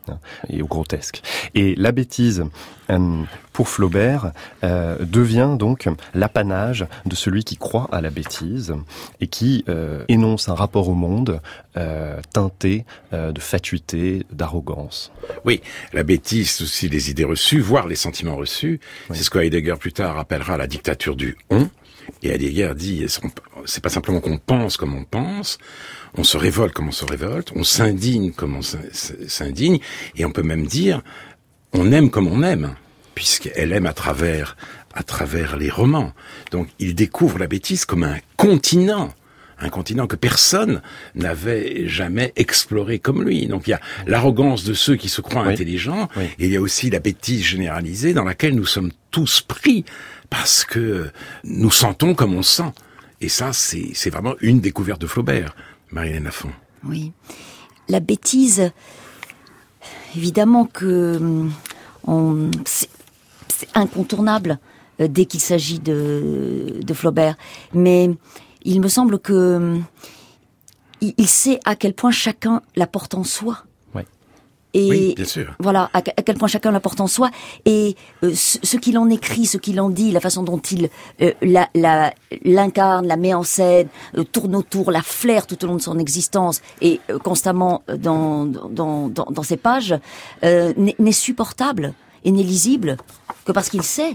Speaker 2: et au grotesque. Et la bêtise, euh, pour Flaubert, euh, devient donc l'apanage de celui qui croit à la bêtise et qui euh, énonce un rapport au monde euh, teinté euh, de fatuité, d'arrogance.
Speaker 1: Oui, la bêtise, c'est aussi les idées reçues, voire les sentiments reçus. Oui. C'est ce que Heidegger plus tard rappellera la dictature du « on ». Et Heidegger dit, c'est pas simplement qu'on pense comme on pense, on se révolte comme on se révolte, on s'indigne comme on s'indigne, et on peut même dire, on aime comme on aime, puisqu'elle aime à travers, à travers les romans. Donc il découvre la bêtise comme un continent, un continent que personne n'avait jamais exploré comme lui. Donc il y a l'arrogance de ceux qui se croient oui. intelligents, oui. et il y a aussi la bêtise généralisée dans laquelle nous sommes tous pris, parce que nous sentons comme on sent. Et ça, c'est, c'est vraiment une découverte de Flaubert, Marie-Hélène Lafont.
Speaker 3: Oui. La bêtise, évidemment que on, c'est, c'est incontournable euh, dès qu'il s'agit de, de Flaubert. Mais il me semble que il, il sait à quel point chacun la porte en soi. Et
Speaker 1: oui, bien sûr.
Speaker 3: Voilà, à, à quel point chacun la porte en soi. Et euh, ce, ce qu'il en écrit, ce qu'il en dit, la façon dont il euh, la, la, l'incarne, la met en scène, euh, tourne autour, la flaire tout au long de son existence, et euh, constamment dans, dans, dans, dans ses pages, euh, n'est, n'est supportable et n'est lisible que parce qu'il sait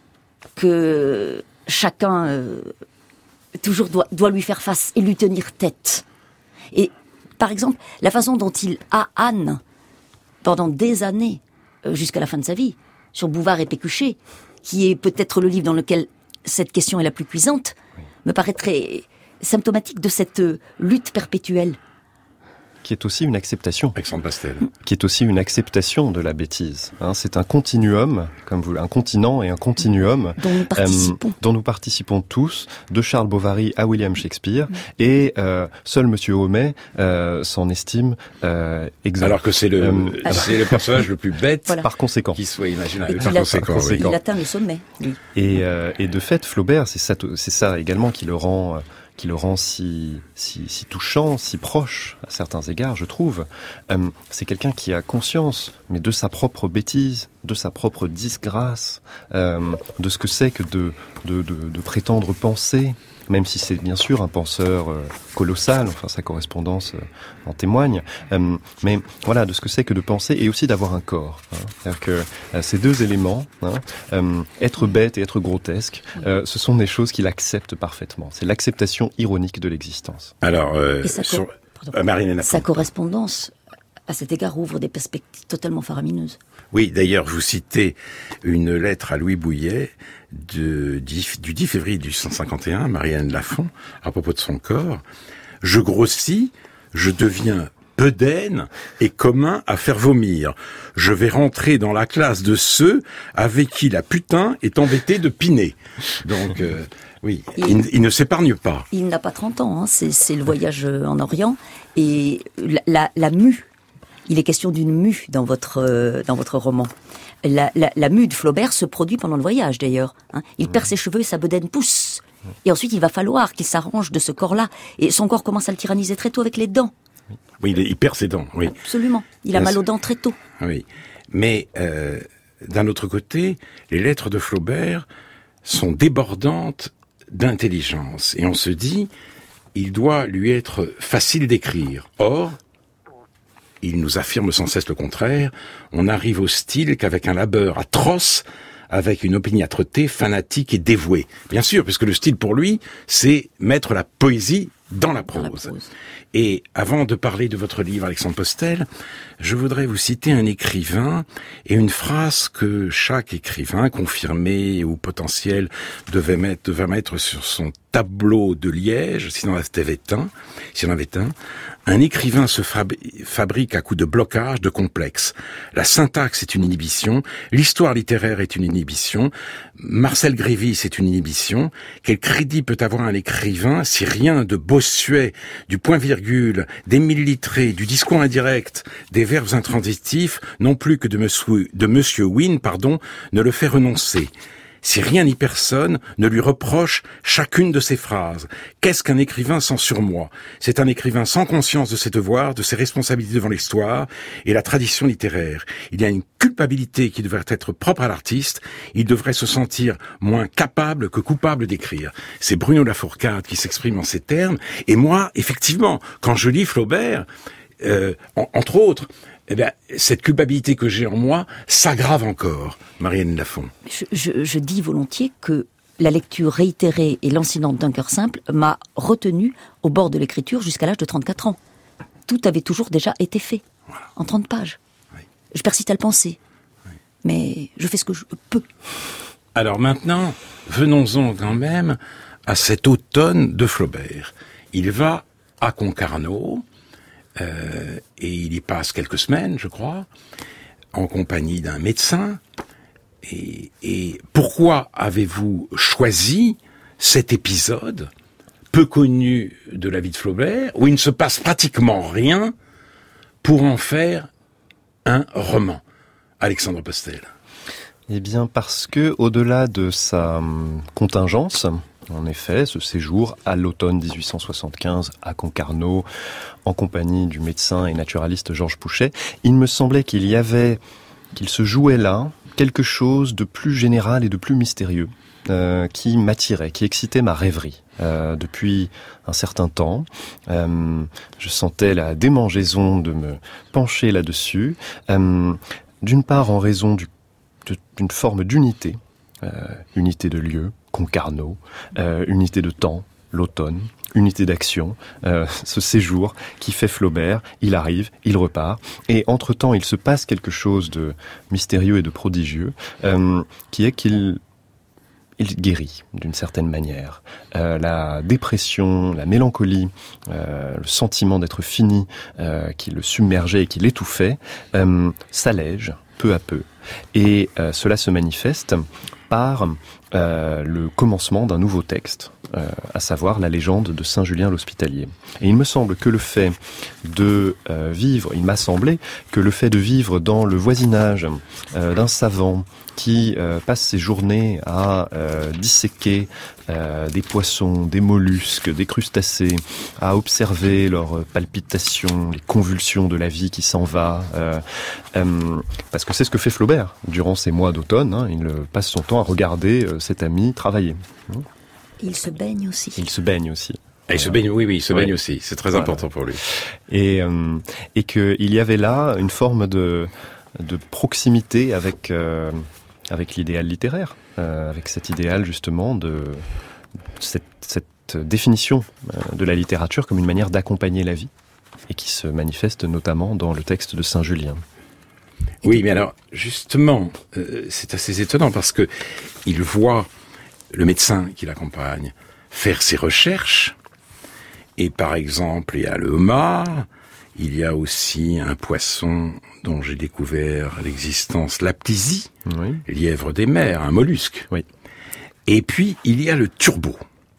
Speaker 3: que chacun euh, toujours doit, doit lui faire face et lui tenir tête. Et par exemple, la façon dont il a Anne pendant des années, euh, jusqu'à la fin de sa vie, sur Bouvard et Pécuchet, qui est peut-être le livre dans lequel cette question est la plus cuisante, oui. me paraît très symptomatique de cette euh, lutte perpétuelle.
Speaker 2: Qui est aussi une acceptation.
Speaker 1: Alexandre Pastel.
Speaker 2: Qui est aussi une acceptation de la bêtise. Hein, c'est un continuum, comme vous, un continent et un continuum
Speaker 3: dont nous participons,
Speaker 2: euh, dont nous participons tous, de Charles Bovary à William Shakespeare, mmh. et euh, seul Monsieur Homais euh, s'en estime euh, exempt.
Speaker 1: Alors que c'est le, euh, c'est le personnage le plus bête,
Speaker 3: voilà.
Speaker 2: par conséquent,
Speaker 1: qui soit imaginable.
Speaker 3: Par,
Speaker 1: par, conséquent,
Speaker 3: par conséquent,
Speaker 1: oui.
Speaker 3: il atteint le sommet. Oui.
Speaker 2: Et, euh, et de fait, Flaubert, c'est ça, c'est ça également qui le rend. Euh, qui le rend si, si, si touchant, si proche à certains égards, je trouve. Euh, c'est quelqu'un qui a conscience, mais de sa propre bêtise, de sa propre disgrâce, euh, de ce que c'est que de, de, de, de prétendre penser, même si c'est bien sûr un penseur euh, colossal, enfin sa correspondance euh, en témoigne, euh, mais voilà, de ce que c'est que de penser et aussi d'avoir un corps. Hein. C'est-à-dire que euh, ces deux éléments, hein, euh, être bête et être grotesque, euh, ce sont des choses qu'il accepte parfaitement. C'est l'acceptation ironique de l'existence.
Speaker 1: Alors, euh, sur... euh, Marine
Speaker 3: sa correspondance, à cet égard, ouvre des perspectives totalement faramineuses.
Speaker 1: Oui, d'ailleurs, vous citez une lettre à Louis Bouillet de, du dix février mille huit cent cinquante et un, Marie-Hélène Lafont, à propos de son corps. « Je grossis, je deviens bedaine et commun à faire vomir. Je vais rentrer dans la classe de ceux avec qui la putain est embêtée de piner. » Donc, euh, oui, il, il, il ne s'épargne pas.
Speaker 3: Il n'a pas trente ans, hein, c'est, c'est le voyage en Orient, et la, la, la mue. Il est question d'une mue dans votre euh, dans votre roman. La, la, la mue de Flaubert se produit pendant le voyage, d'ailleurs. Hein. Il perd ses cheveux et sa bedaine pousse. Et ensuite, il va falloir qu'il s'arrange de ce corps-là. Et son corps commence à le tyranniser très tôt avec les dents.
Speaker 1: Oui, il perd ses dents, oui.
Speaker 3: Absolument. Il a mal aux dents très tôt.
Speaker 1: Oui. Mais, euh, d'un autre côté, les lettres de Flaubert sont débordantes d'intelligence. Et on se dit, il doit lui être facile d'écrire. Or, il nous affirme sans cesse le contraire. On n'arrive au style qu'avec un labeur atroce, avec une opiniâtreté fanatique et dévouée. Bien sûr, puisque le style pour lui, c'est mettre la poésie dans la prose. Dans la prose. Et avant de parler de votre livre, Alexandre Postel, je voudrais vous citer un écrivain et une phrase que chaque écrivain, confirmé ou potentiel, devait mettre, devait mettre sur son tableau de liège, s'il en avait un, s'il en avait un. Un écrivain se fabrique à coups de blocage, de complexe. La syntaxe est une inhibition, l'histoire littéraire est une inhibition, Marcel Grévy c'est une inhibition. Quel crédit peut avoir un écrivain si rien de Bossuet, du point-virgule, des millilitrés, du discours indirect, des verbes intransitifs, non plus que de monsieur, de monsieur Wynne, pardon, ne le fait renoncer? si rien ni personne ne lui reproche chacune de ses phrases. Qu'est-ce qu'un écrivain sans surmoi? C'est un écrivain sans conscience de ses devoirs, de ses responsabilités devant l'histoire et la tradition littéraire. Il y a une culpabilité qui devrait être propre à l'artiste. Il devrait se sentir moins capable que coupable d'écrire. C'est Bruno Lafourcade qui s'exprime en ces termes. Et moi, effectivement, quand je lis Flaubert, euh, en, entre autres, eh bien, cette culpabilité que j'ai en moi s'aggrave encore, Marianne Lafont.
Speaker 3: Je, je, je dis volontiers que la lecture réitérée et lancinante d'un cœur simple m'a retenue au bord de l'écriture jusqu'à l'âge de trente-quatre ans. Tout avait toujours déjà été fait, voilà. En trente pages. Oui. Je persiste à le penser, oui. Mais je fais ce que je peux.
Speaker 1: Alors maintenant, venons-en quand même à cet automne de Flaubert. Il va à Concarneau, Euh, et il y passe quelques semaines, je crois, en compagnie d'un médecin. Et, et pourquoi avez-vous choisi cet épisode peu connu de la vie de Flaubert, où il ne se passe pratiquement rien, pour en faire un roman, Alexandre Postel?
Speaker 2: Eh bien, parce que, au-delà de sa contingence, en effet, ce séjour à l'automne dix-huit cent soixante-quinze à Concarneau, en compagnie du médecin et naturaliste Georges Pouchet, il me semblait qu'il y avait, qu'il se jouait là quelque chose de plus général et de plus mystérieux, euh, qui m'attirait, qui excitait ma rêverie. Euh, depuis un certain temps, euh, je sentais la démangeaison de me pencher là-dessus, euh, d'une part en raison du, de, d'une forme d'unité, euh, unité de lieu, Concarneau, euh, unité de temps, l'automne, unité d'action, euh, ce séjour qui fait Flaubert, il arrive, il repart, et entre-temps il se passe quelque chose de mystérieux et de prodigieux, euh, qui est qu'il il guérit d'une certaine manière. Euh, la dépression, la mélancolie, euh, le sentiment d'être fini, euh, qui le submergeait et qui l'étouffait, euh, s'allège peu à peu, et euh, cela se manifeste par euh, le commencement d'un nouveau texte, euh, à savoir la légende de Saint Julien l'Hospitalier. Et il me semble que le fait de euh, vivre, il m'a semblé que le fait de vivre dans le voisinage euh, d'un savant qui euh, passe ses journées à euh, disséquer euh, des poissons, des mollusques, des crustacés, à observer leurs palpitations, les convulsions de la vie qui s'en va, euh, euh, parce que c'est ce que fait Flaubert durant ces mois d'automne, hein, il passe son temps à regarder euh, cet ami travailler.
Speaker 3: Il se baigne aussi.
Speaker 2: Il se baigne aussi.
Speaker 1: Et il se baigne, oui, oui, il se baigne ouais. aussi. C'est très voilà. important pour lui.
Speaker 2: Et euh, et que il y avait là une forme de de proximité avec euh, avec l'idéal littéraire, euh, avec cet idéal justement de cette, cette définition euh, de la littérature comme une manière d'accompagner la vie, et qui se manifeste notamment dans le texte de Saint Julien.
Speaker 1: Oui, mais alors justement, euh, c'est assez étonnant parce que il voit le médecin qui l'accompagne faire ses recherches, et par exemple, il y a le homard, il y a aussi un poisson dont j'ai découvert l'existence, la ptysie, oui. lièvre des mers, un mollusque.
Speaker 2: Oui.
Speaker 1: Et puis, il y a le turbo.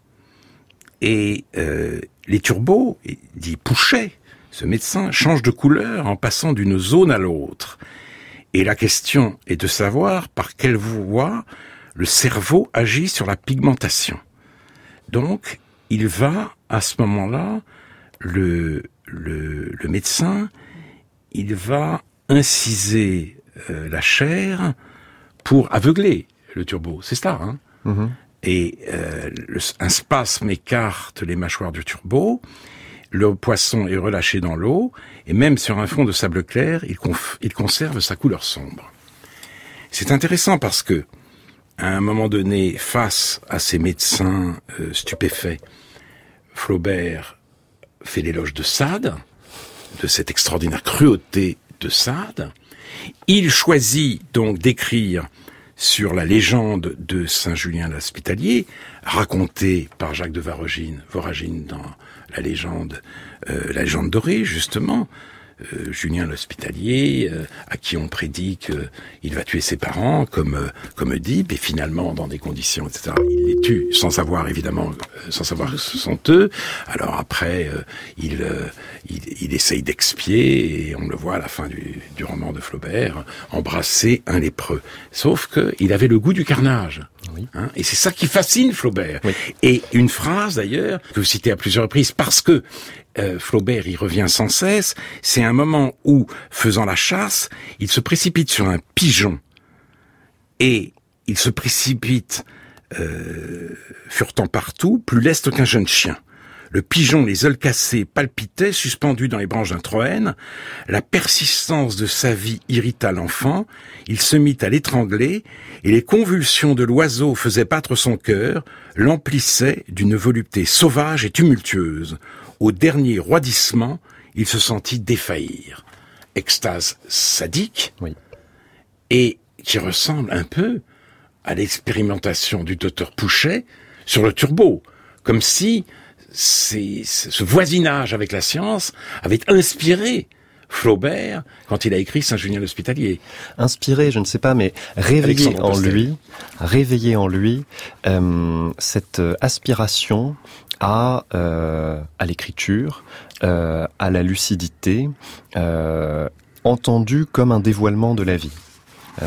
Speaker 1: Et euh, les turbos, dit Pouchet, ce médecin, changent de couleur en passant d'une zone à l'autre. Et la question est de savoir par quelle voie le cerveau agit sur la pigmentation. Donc, il va, à ce moment-là, le, le, le médecin, il va inciser euh, la chair pour aveugler le turbo. C'est ça, hein mm-hmm. Et euh, le, un spasme écarte les mâchoires du turbo, le poisson est relâché dans l'eau, et même sur un fond de sable clair, il, conf, il conserve sa couleur sombre. C'est intéressant parce que, à un moment donné, face à ces médecins euh, stupéfaits, Flaubert fait l'éloge de Sade, de cette extraordinaire cruauté de Sade. Il choisit donc d'écrire sur la légende de Saint Julien l'Hospitalier, racontée par Jacques de Voragine, Voragine dans la légende, euh, la légende dorée, justement, euh, Julien l'Hospitalier, euh, à qui on prédit qu'il va tuer ses parents, comme euh, comme Oedipe, et finalement, dans des conditions, et cetera, il les tue sans savoir, évidemment, euh, sans savoir que ce sont eux. Alors après, euh, il, euh, il il essaye d'expier, et on le voit à la fin du, du roman de Flaubert, embrasser un lépreux. Sauf que il avait le goût du carnage.
Speaker 2: Oui.
Speaker 1: Hein, et c'est ça qui fascine Flaubert.
Speaker 2: Oui.
Speaker 1: Et une phrase, d'ailleurs, que vous citez à plusieurs reprises, parce que Euh, Flaubert y revient sans cesse, c'est un moment où, faisant la chasse, il se précipite sur un pigeon et il se précipite euh, furetant partout, plus leste qu'un jeune chien. Le pigeon, les ailes cassées, palpitait, suspendu dans les branches d'un troène. La persistance de sa vie irrita l'enfant. Il se mit à l'étrangler, et les convulsions de l'oiseau faisaient battre son cœur, l'emplissaient d'une volupté sauvage et tumultueuse. Au dernier roidissement, il se sentit défaillir. Extase sadique,
Speaker 2: oui.
Speaker 1: Et qui ressemble un peu à l'expérimentation du docteur Pouchet sur le turbo, comme si c'est, ce voisinage avec la science avait inspiré Flaubert quand il a écrit Saint-Julien l'Hospitalier.
Speaker 2: Inspiré, je ne sais pas, mais réveillé en lui, réveillé en lui euh, cette aspiration à euh, à l'écriture, euh, à la lucidité, euh, entendue comme un dévoilement de la vie. Euh,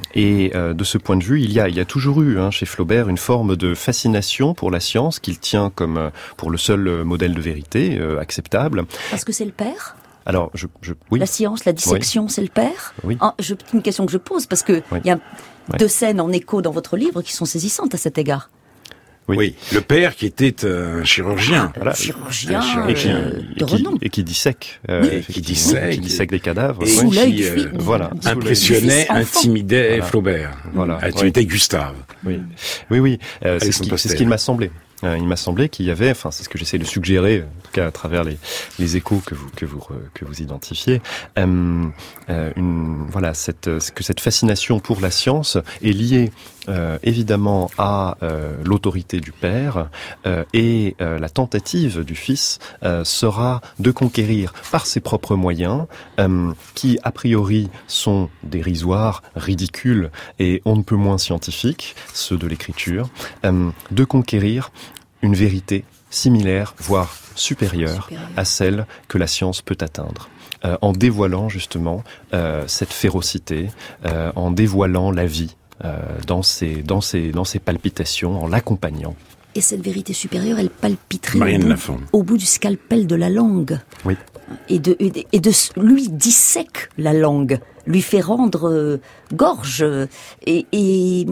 Speaker 2: et euh, de ce point de vue, il y a, il y a toujours eu hein, chez Flaubert une forme de fascination pour la science qu'il tient comme euh, pour le seul modèle de vérité euh, acceptable.
Speaker 3: Parce que c'est le père ?
Speaker 2: Alors, je, je, oui.
Speaker 3: La science, la dissection, oui. C'est le père ?
Speaker 2: Oui.
Speaker 3: Ah, je, c'est une question que je pose parce que
Speaker 2: oui.
Speaker 3: il y a
Speaker 2: oui.
Speaker 3: deux scènes en écho dans votre livre qui sont saisissantes à cet égard.
Speaker 1: Oui. oui, le père qui était un chirurgien,
Speaker 3: voilà. un chirurgien,
Speaker 1: un chirurgien
Speaker 3: euh,
Speaker 2: et
Speaker 3: de
Speaker 2: qui,
Speaker 3: renom,
Speaker 2: et qui dissèque, euh,
Speaker 1: oui, qui dissèque,
Speaker 2: qui dissèque des cadavres,
Speaker 1: et
Speaker 3: sous
Speaker 1: qui,
Speaker 3: l'œil du
Speaker 1: euh,
Speaker 3: fils,
Speaker 2: voilà,
Speaker 1: impressionnait, intimidait
Speaker 2: voilà.
Speaker 1: Flaubert,
Speaker 2: voilà,
Speaker 1: intimidait
Speaker 2: oui.
Speaker 1: Gustave.
Speaker 2: Oui, oui, oui, euh, c'est, ce qui, c'est ce qu'il m'a semblé. Euh, il m'a semblé qu'il y avait, enfin c'est ce que j'essaie de suggérer, en tout cas à travers les, les échos que vous que vous que vous identifiez, euh, euh, une voilà cette que cette fascination pour la science est liée euh, évidemment à euh, l'autorité du père euh, et euh, la tentative du fils euh, sera de conquérir par ses propres moyens, euh, qui a priori sont dérisoires, ridicules et on ne peut moins scientifiques, ceux de l'écriture, euh, de conquérir une vérité similaire, voire supérieure, supérieure à celle que la science peut atteindre, euh, en dévoilant justement euh, cette férocité, euh, en dévoilant la vie euh, dans ses, dans ses, dans ses palpitations, en l'accompagnant.
Speaker 3: Et cette vérité supérieure, elle palpiterait
Speaker 1: Marianne
Speaker 3: au bout,
Speaker 1: Lafont.
Speaker 3: au bout du scalpel de la langue.
Speaker 2: Oui.
Speaker 3: Et de, et de, et de lui dissèque la langue, lui fait rendre euh, gorge, et, et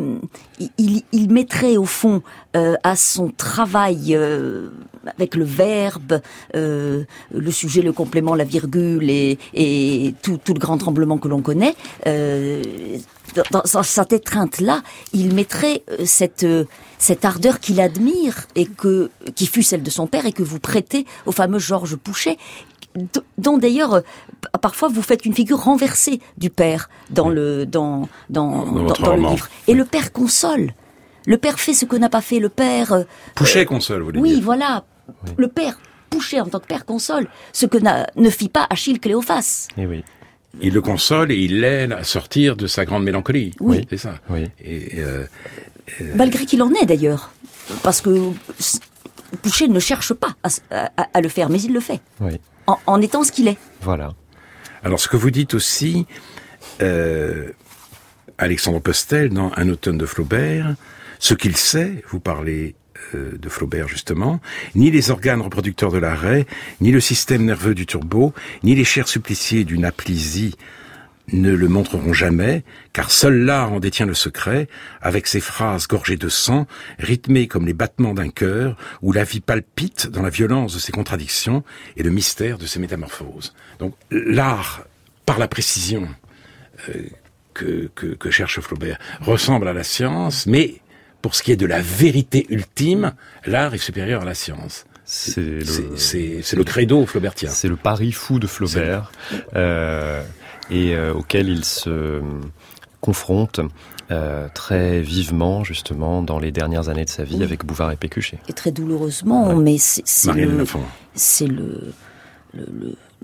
Speaker 3: il, il mettrait au fond euh, à son travail euh, avec le verbe, euh, le sujet, le complément, la virgule et, et tout, tout le grand tremblement que l'on connaît. Euh, dans, dans cette étreinte-là, il mettrait cette cette ardeur qu'il admire et que qui fut celle de son père et que vous prêtez au fameux Georges Pouchet, dont d'ailleurs parfois vous faites une figure renversée du père dans oui. le dans dans dans, dans, dans le livre. Et oui. Le père console. Le père fait ce que n'a pas fait le père.
Speaker 1: Pouchet euh, console, vous voulez
Speaker 3: oui,
Speaker 1: dire.
Speaker 3: Voilà. Oui. Le père Pouchet en tant que père console ce que n'a, ne fit pas Achille Cléophas.
Speaker 2: Et oui.
Speaker 1: Il le console et il l'aide à sortir de sa grande mélancolie.
Speaker 3: Oui,
Speaker 1: c'est ça.
Speaker 2: Oui.
Speaker 1: Et, euh,
Speaker 3: euh... malgré qu'il en est d'ailleurs, parce que Pouchet ne cherche pas à, à, à le faire, mais il le fait.
Speaker 2: Oui.
Speaker 3: En, en étant ce qu'il est.
Speaker 2: Voilà.
Speaker 1: Alors, ce que vous dites aussi, euh, Alexandre Postel, dans Un automne de Flaubert, ce qu'il sait, vous parlez euh, de Flaubert justement, ni les organes reproducteurs de la raie, ni le système nerveux du turbo, ni les chairs suppliciées d'une aplysie ne le montreront jamais, car seul l'art en détient le secret, avec ses phrases gorgées de sang, rythmées comme les battements d'un cœur, où la vie palpite dans la violence de ses contradictions et le mystère de ses métamorphoses. Donc l'art, par la précision euh, que, que, que cherche Flaubert, ressemble à la science, mais pour ce qui est de la vérité ultime, l'art est supérieur à la science. C'est le, c'est, c'est, c'est le credo flaubertien.
Speaker 2: C'est le pari fou de Flaubert. Euh, et euh, auquel il se confronte euh, très vivement, justement, dans les dernières années de sa vie, oui. avec Bouvard et Pécuchet.
Speaker 3: Et très douloureusement, ouais. mais c'est, c'est, le,
Speaker 1: Lafont.
Speaker 3: c'est le, le, le,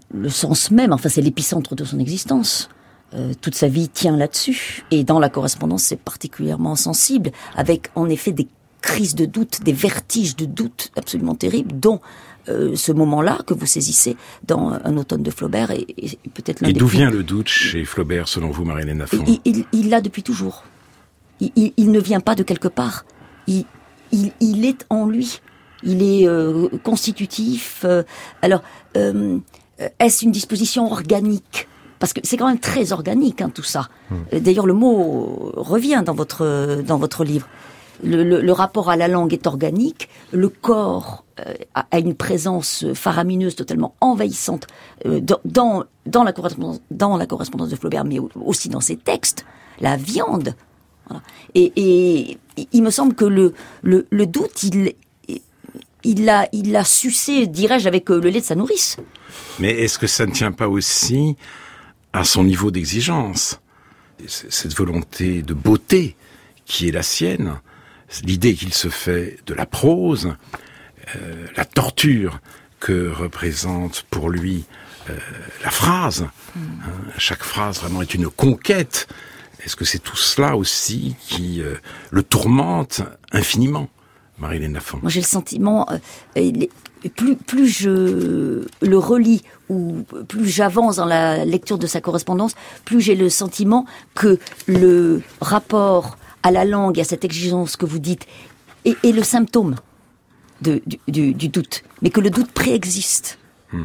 Speaker 3: le sens même, enfin c'est l'épicentre de son existence. Euh, toute sa vie tient là-dessus. Et dans la correspondance, c'est particulièrement sensible, avec en effet des crises de doute, des vertiges de doute absolument terribles, dont euh, ce moment-là que vous saisissez dans Un automne de Flaubert et, et peut-être l'un
Speaker 1: Et
Speaker 3: des
Speaker 1: d'où
Speaker 3: plus...
Speaker 1: vient le doute chez Flaubert, selon vous, Marie-Hélène Lafont?
Speaker 3: Il, il, il l'a depuis toujours. Il, il, il ne vient pas de quelque part. Il, il, il est en lui. Il est euh, constitutif. Euh, alors, euh, est-ce une disposition organique? Parce que c'est quand même très organique, hein, tout ça. Mmh. D'ailleurs, le mot revient dans votre dans votre livre. Le, le, le rapport à la langue est organique. Le corps euh, a, a une présence faramineuse, totalement envahissante euh, dans, dans dans la correspondance dans la correspondance de Flaubert, mais aussi dans ses textes. La viande. Voilà. Et, et il me semble que le le, le doute, il il l'a il l'a sucé, dirais-je, avec le lait de sa nourrice.
Speaker 1: Mais est-ce que ça ne tient pas aussi à son niveau d'exigence, cette volonté de beauté qui est la sienne, l'idée qu'il se fait de la prose, euh, la torture que représente pour lui euh, la phrase. Mmh. Hein, chaque phrase vraiment est une conquête. Est-ce que c'est tout cela aussi qui euh, le tourmente infiniment, Marie-Hélène Lafont?
Speaker 3: Moi j'ai le sentiment, euh, les, plus, plus je le relis ou plus j'avance dans la lecture de sa correspondance, plus j'ai le sentiment que le rapport à la langue et à cette exigence que vous dites est, est le symptôme de, du, du, du doute, mais que le doute préexiste. Hmm.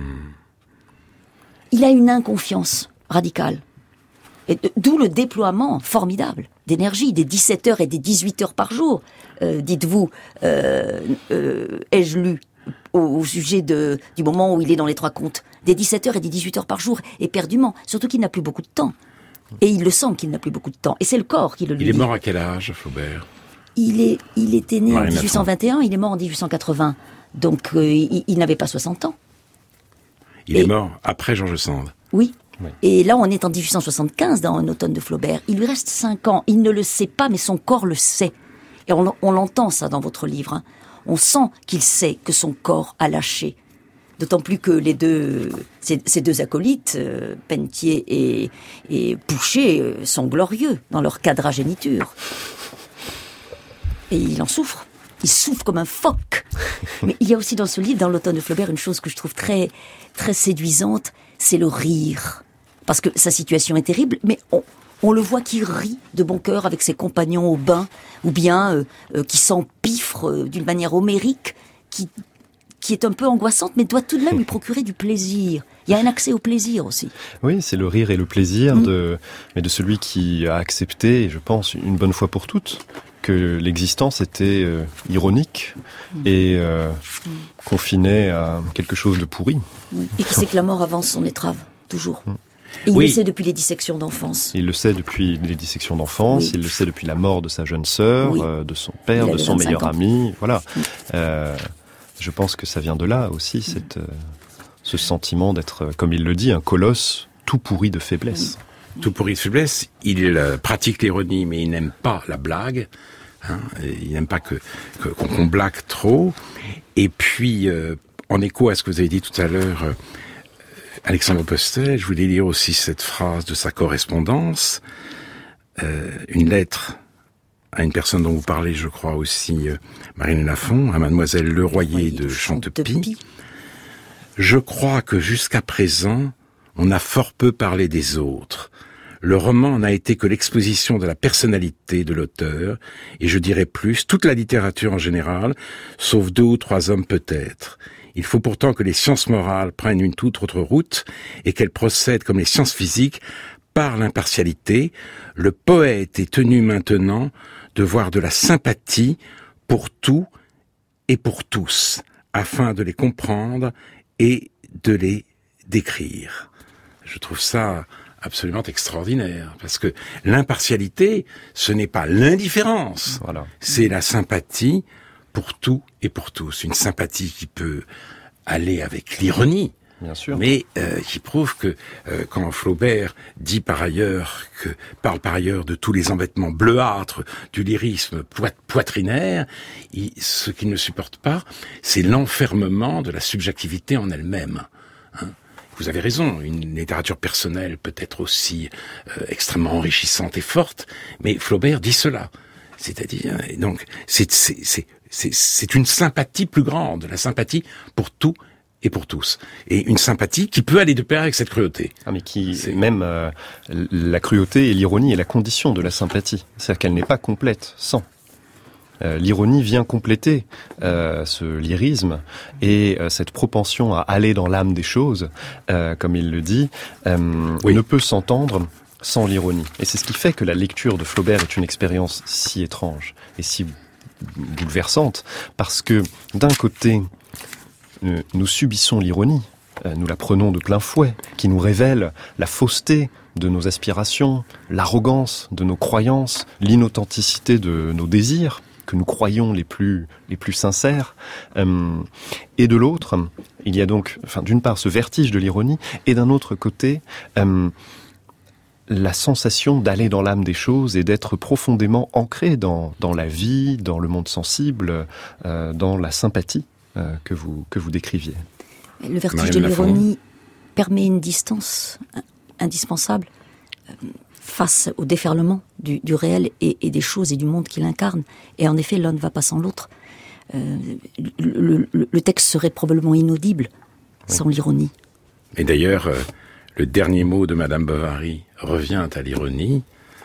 Speaker 3: Il a une inconfiance radicale. Et d'où le déploiement formidable d'énergie, des dix-sept heures et des dix-huit heures par jour. Euh, dites-vous, euh, euh, ai-je lu au, au sujet de, du moment où il est dans les trois contes, des dix-sept heures et des dix-huit heures par jour, éperdument, surtout qu'il n'a plus beaucoup de temps. Et il le sent qu'il n'a plus beaucoup de temps. Et c'est le corps qui le lui dit.
Speaker 1: Il est mort à quel âge, Flaubert?
Speaker 3: Il est, il était né
Speaker 1: Marine
Speaker 3: en dix-huit cent vingt et un, il est mort en dix-huit cent quatre-vingts. Donc, euh, il, il n'avait pas soixante ans.
Speaker 1: Il et, est mort après George Sand.
Speaker 3: Oui. Oui. Et là, on est en dix-huit cent soixante-quinze, dans Un automne de Flaubert. Il lui reste cinq ans. Il ne le sait pas, mais son corps le sait. Et on, on l'entend, ça, dans votre livre. Hein. On sent qu'il sait que son corps a lâché. D'autant plus que les deux, ces, ces deux acolytes, euh, Pentier et, et Pouchet, euh, sont glorieux dans leur quadragéniture. Et il en souffre. Il souffre comme un phoque. Mais il y a aussi dans ce livre, dans l'automne de Flaubert, une chose que je trouve très, très séduisante, c'est le rire. Parce que sa situation est terrible, mais on, on le voit qui rit de bon cœur avec ses compagnons au bain, ou bien euh, euh, qui s'empiffre euh, d'une manière homérique, qui, qui est un peu angoissante, mais doit tout de même lui procurer du plaisir. Il y a un accès au plaisir aussi.
Speaker 2: Oui, c'est le rire et le plaisir, mmh. de, mais de celui qui a accepté, je pense, une bonne fois pour toutes, que l'existence était euh, ironique mmh. et euh, mmh. confinée à quelque chose de pourri.
Speaker 3: Mmh. Et qui sait que la mort avance son étrave, toujours. Mmh. Et il oui. le sait depuis les dissections d'enfance.
Speaker 2: Il le sait depuis les dissections d'enfance, oui. il le sait depuis la mort de sa jeune sœur, oui. euh, de son père, de son meilleur ans. ami. Voilà. Mmh. Euh, je pense que ça vient de là aussi, mmh. cette, euh, ce sentiment d'être, comme il le dit, un colosse tout pourri de faiblesse.
Speaker 1: Mmh. Tout pourri de faiblesse, il euh, pratique l'ironie, mais il n'aime pas la blague. Hein, il n'aime pas que, que qu'on, qu'on blague trop. Et puis, euh, en écho à ce que vous avez dit tout à l'heure, euh, Alexandre Postel, je voulais lire aussi cette phrase de sa correspondance, euh, une lettre à une personne dont vous parlez, je crois aussi, euh, Marie-Hélène Lafont, à Mademoiselle Leroyer oui, de Chantepie. Je crois que jusqu'à présent, on a fort peu parlé des autres. Le roman n'a été que l'exposition de la personnalité de l'auteur, et je dirais plus, toute la littérature en général, sauf deux ou trois hommes peut-être. Il faut pourtant que les sciences morales prennent une toute autre route, et qu'elles procèdent comme les sciences physiques, par l'impartialité. Le poète est tenu maintenant de voir de la sympathie pour tout et pour tous, afin de les comprendre et de les décrire. Je trouve ça absolument extraordinaire, parce que l'impartialité, ce n'est pas l'indifférence, voilà. C'est la sympathie pour tout et pour tous. Une sympathie qui peut aller avec l'ironie,
Speaker 2: bien sûr,
Speaker 1: mais euh, qui prouve que euh, quand Flaubert dit par ailleurs que parle par ailleurs de tous les embêtements bleuâtres du lyrisme poitrinaire, il, ce qu'il ne supporte pas, c'est l'enfermement de la subjectivité en elle-même. Hein. Il vous avez raison, une littérature personnelle peut être aussi euh, extrêmement enrichissante et forte, mais Flaubert dit cela. C'est-à-dire, donc, c'est, c'est, c'est, c'est, c'est une sympathie plus grande, la sympathie pour tout et pour tous. Et une sympathie qui peut aller de pair avec cette cruauté.
Speaker 2: Ah, mais qui, c'est... même euh, la cruauté et l'ironie est la condition de la sympathie. C'est-à-dire qu'elle n'est pas complète sans. Euh, l'ironie vient compléter euh, ce lyrisme et euh, cette propension à aller dans l'âme des choses, euh, comme il le dit, euh, oui. ne peut s'entendre sans l'ironie. Et c'est ce qui fait que la lecture de Flaubert est une expérience si étrange et si bouleversante, parce que d'un côté, nous subissons l'ironie, nous la prenons de plein fouet, qui nous révèle la fausseté de nos aspirations, l'arrogance de nos croyances, l'inauthenticité de nos désirs, que nous croyons les plus les plus sincères. Euh, et de l'autre, il y a donc, enfin, d'une part, ce vertige de l'ironie, et d'un autre côté, euh, la sensation d'aller dans l'âme des choses et d'être profondément ancré dans dans la vie, dans le monde sensible, euh, dans la sympathie euh, que vous que vous décriviez.
Speaker 3: Le vertige de l'ironie permet une distance indispensable euh, face au déferlement du, du réel et, et des choses et du monde qu'il incarne. Et en effet, l'un ne va pas sans l'autre. Euh, le, le, le texte serait probablement inaudible oui. sans l'ironie.
Speaker 1: Et d'ailleurs, euh, le dernier mot de Madame Bovary revient à l'ironie.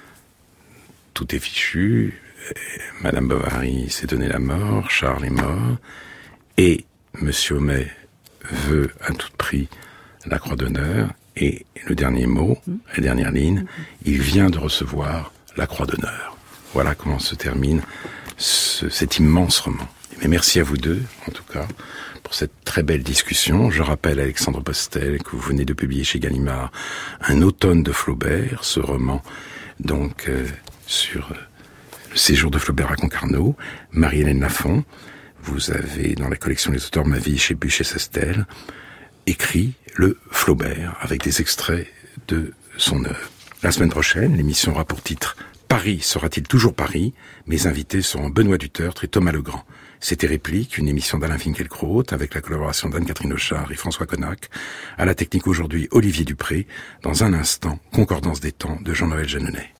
Speaker 1: Tout est fichu. Madame Bovary s'est donné la mort, Charles est mort, et Monsieur Homais veut à tout prix la croix d'honneur. Et le dernier mot, mmh. la dernière ligne, mmh. il vient de recevoir la croix d'honneur. Voilà comment se termine ce, cet immense roman. Mais merci à vous deux, en tout cas, pour cette très belle discussion. Je rappelle, Alexandre Postel, que vous venez de publier chez Gallimard Un automne de Flaubert, ce roman donc euh, sur euh, le séjour de Flaubert à Concarneau. Marie-Hélène Lafont, vous avez dans la collection Les auteurs Ma vie chez Buchet-Sestel écrit le Flaubert, avec des extraits de son œuvre. La semaine prochaine, l'émission aura pour titre « Paris sera-t-il toujours Paris ?» Mes invités seront Benoît Dutertre et Thomas Legrand. C'était Réplique, une émission d'Alain Finkielkraut, avec la collaboration d'Anne-Catherine Auchard et François Connac. À la technique aujourd'hui, Olivier Dupré. Dans un instant, Concordance des temps de Jean-Noël Jeanneney.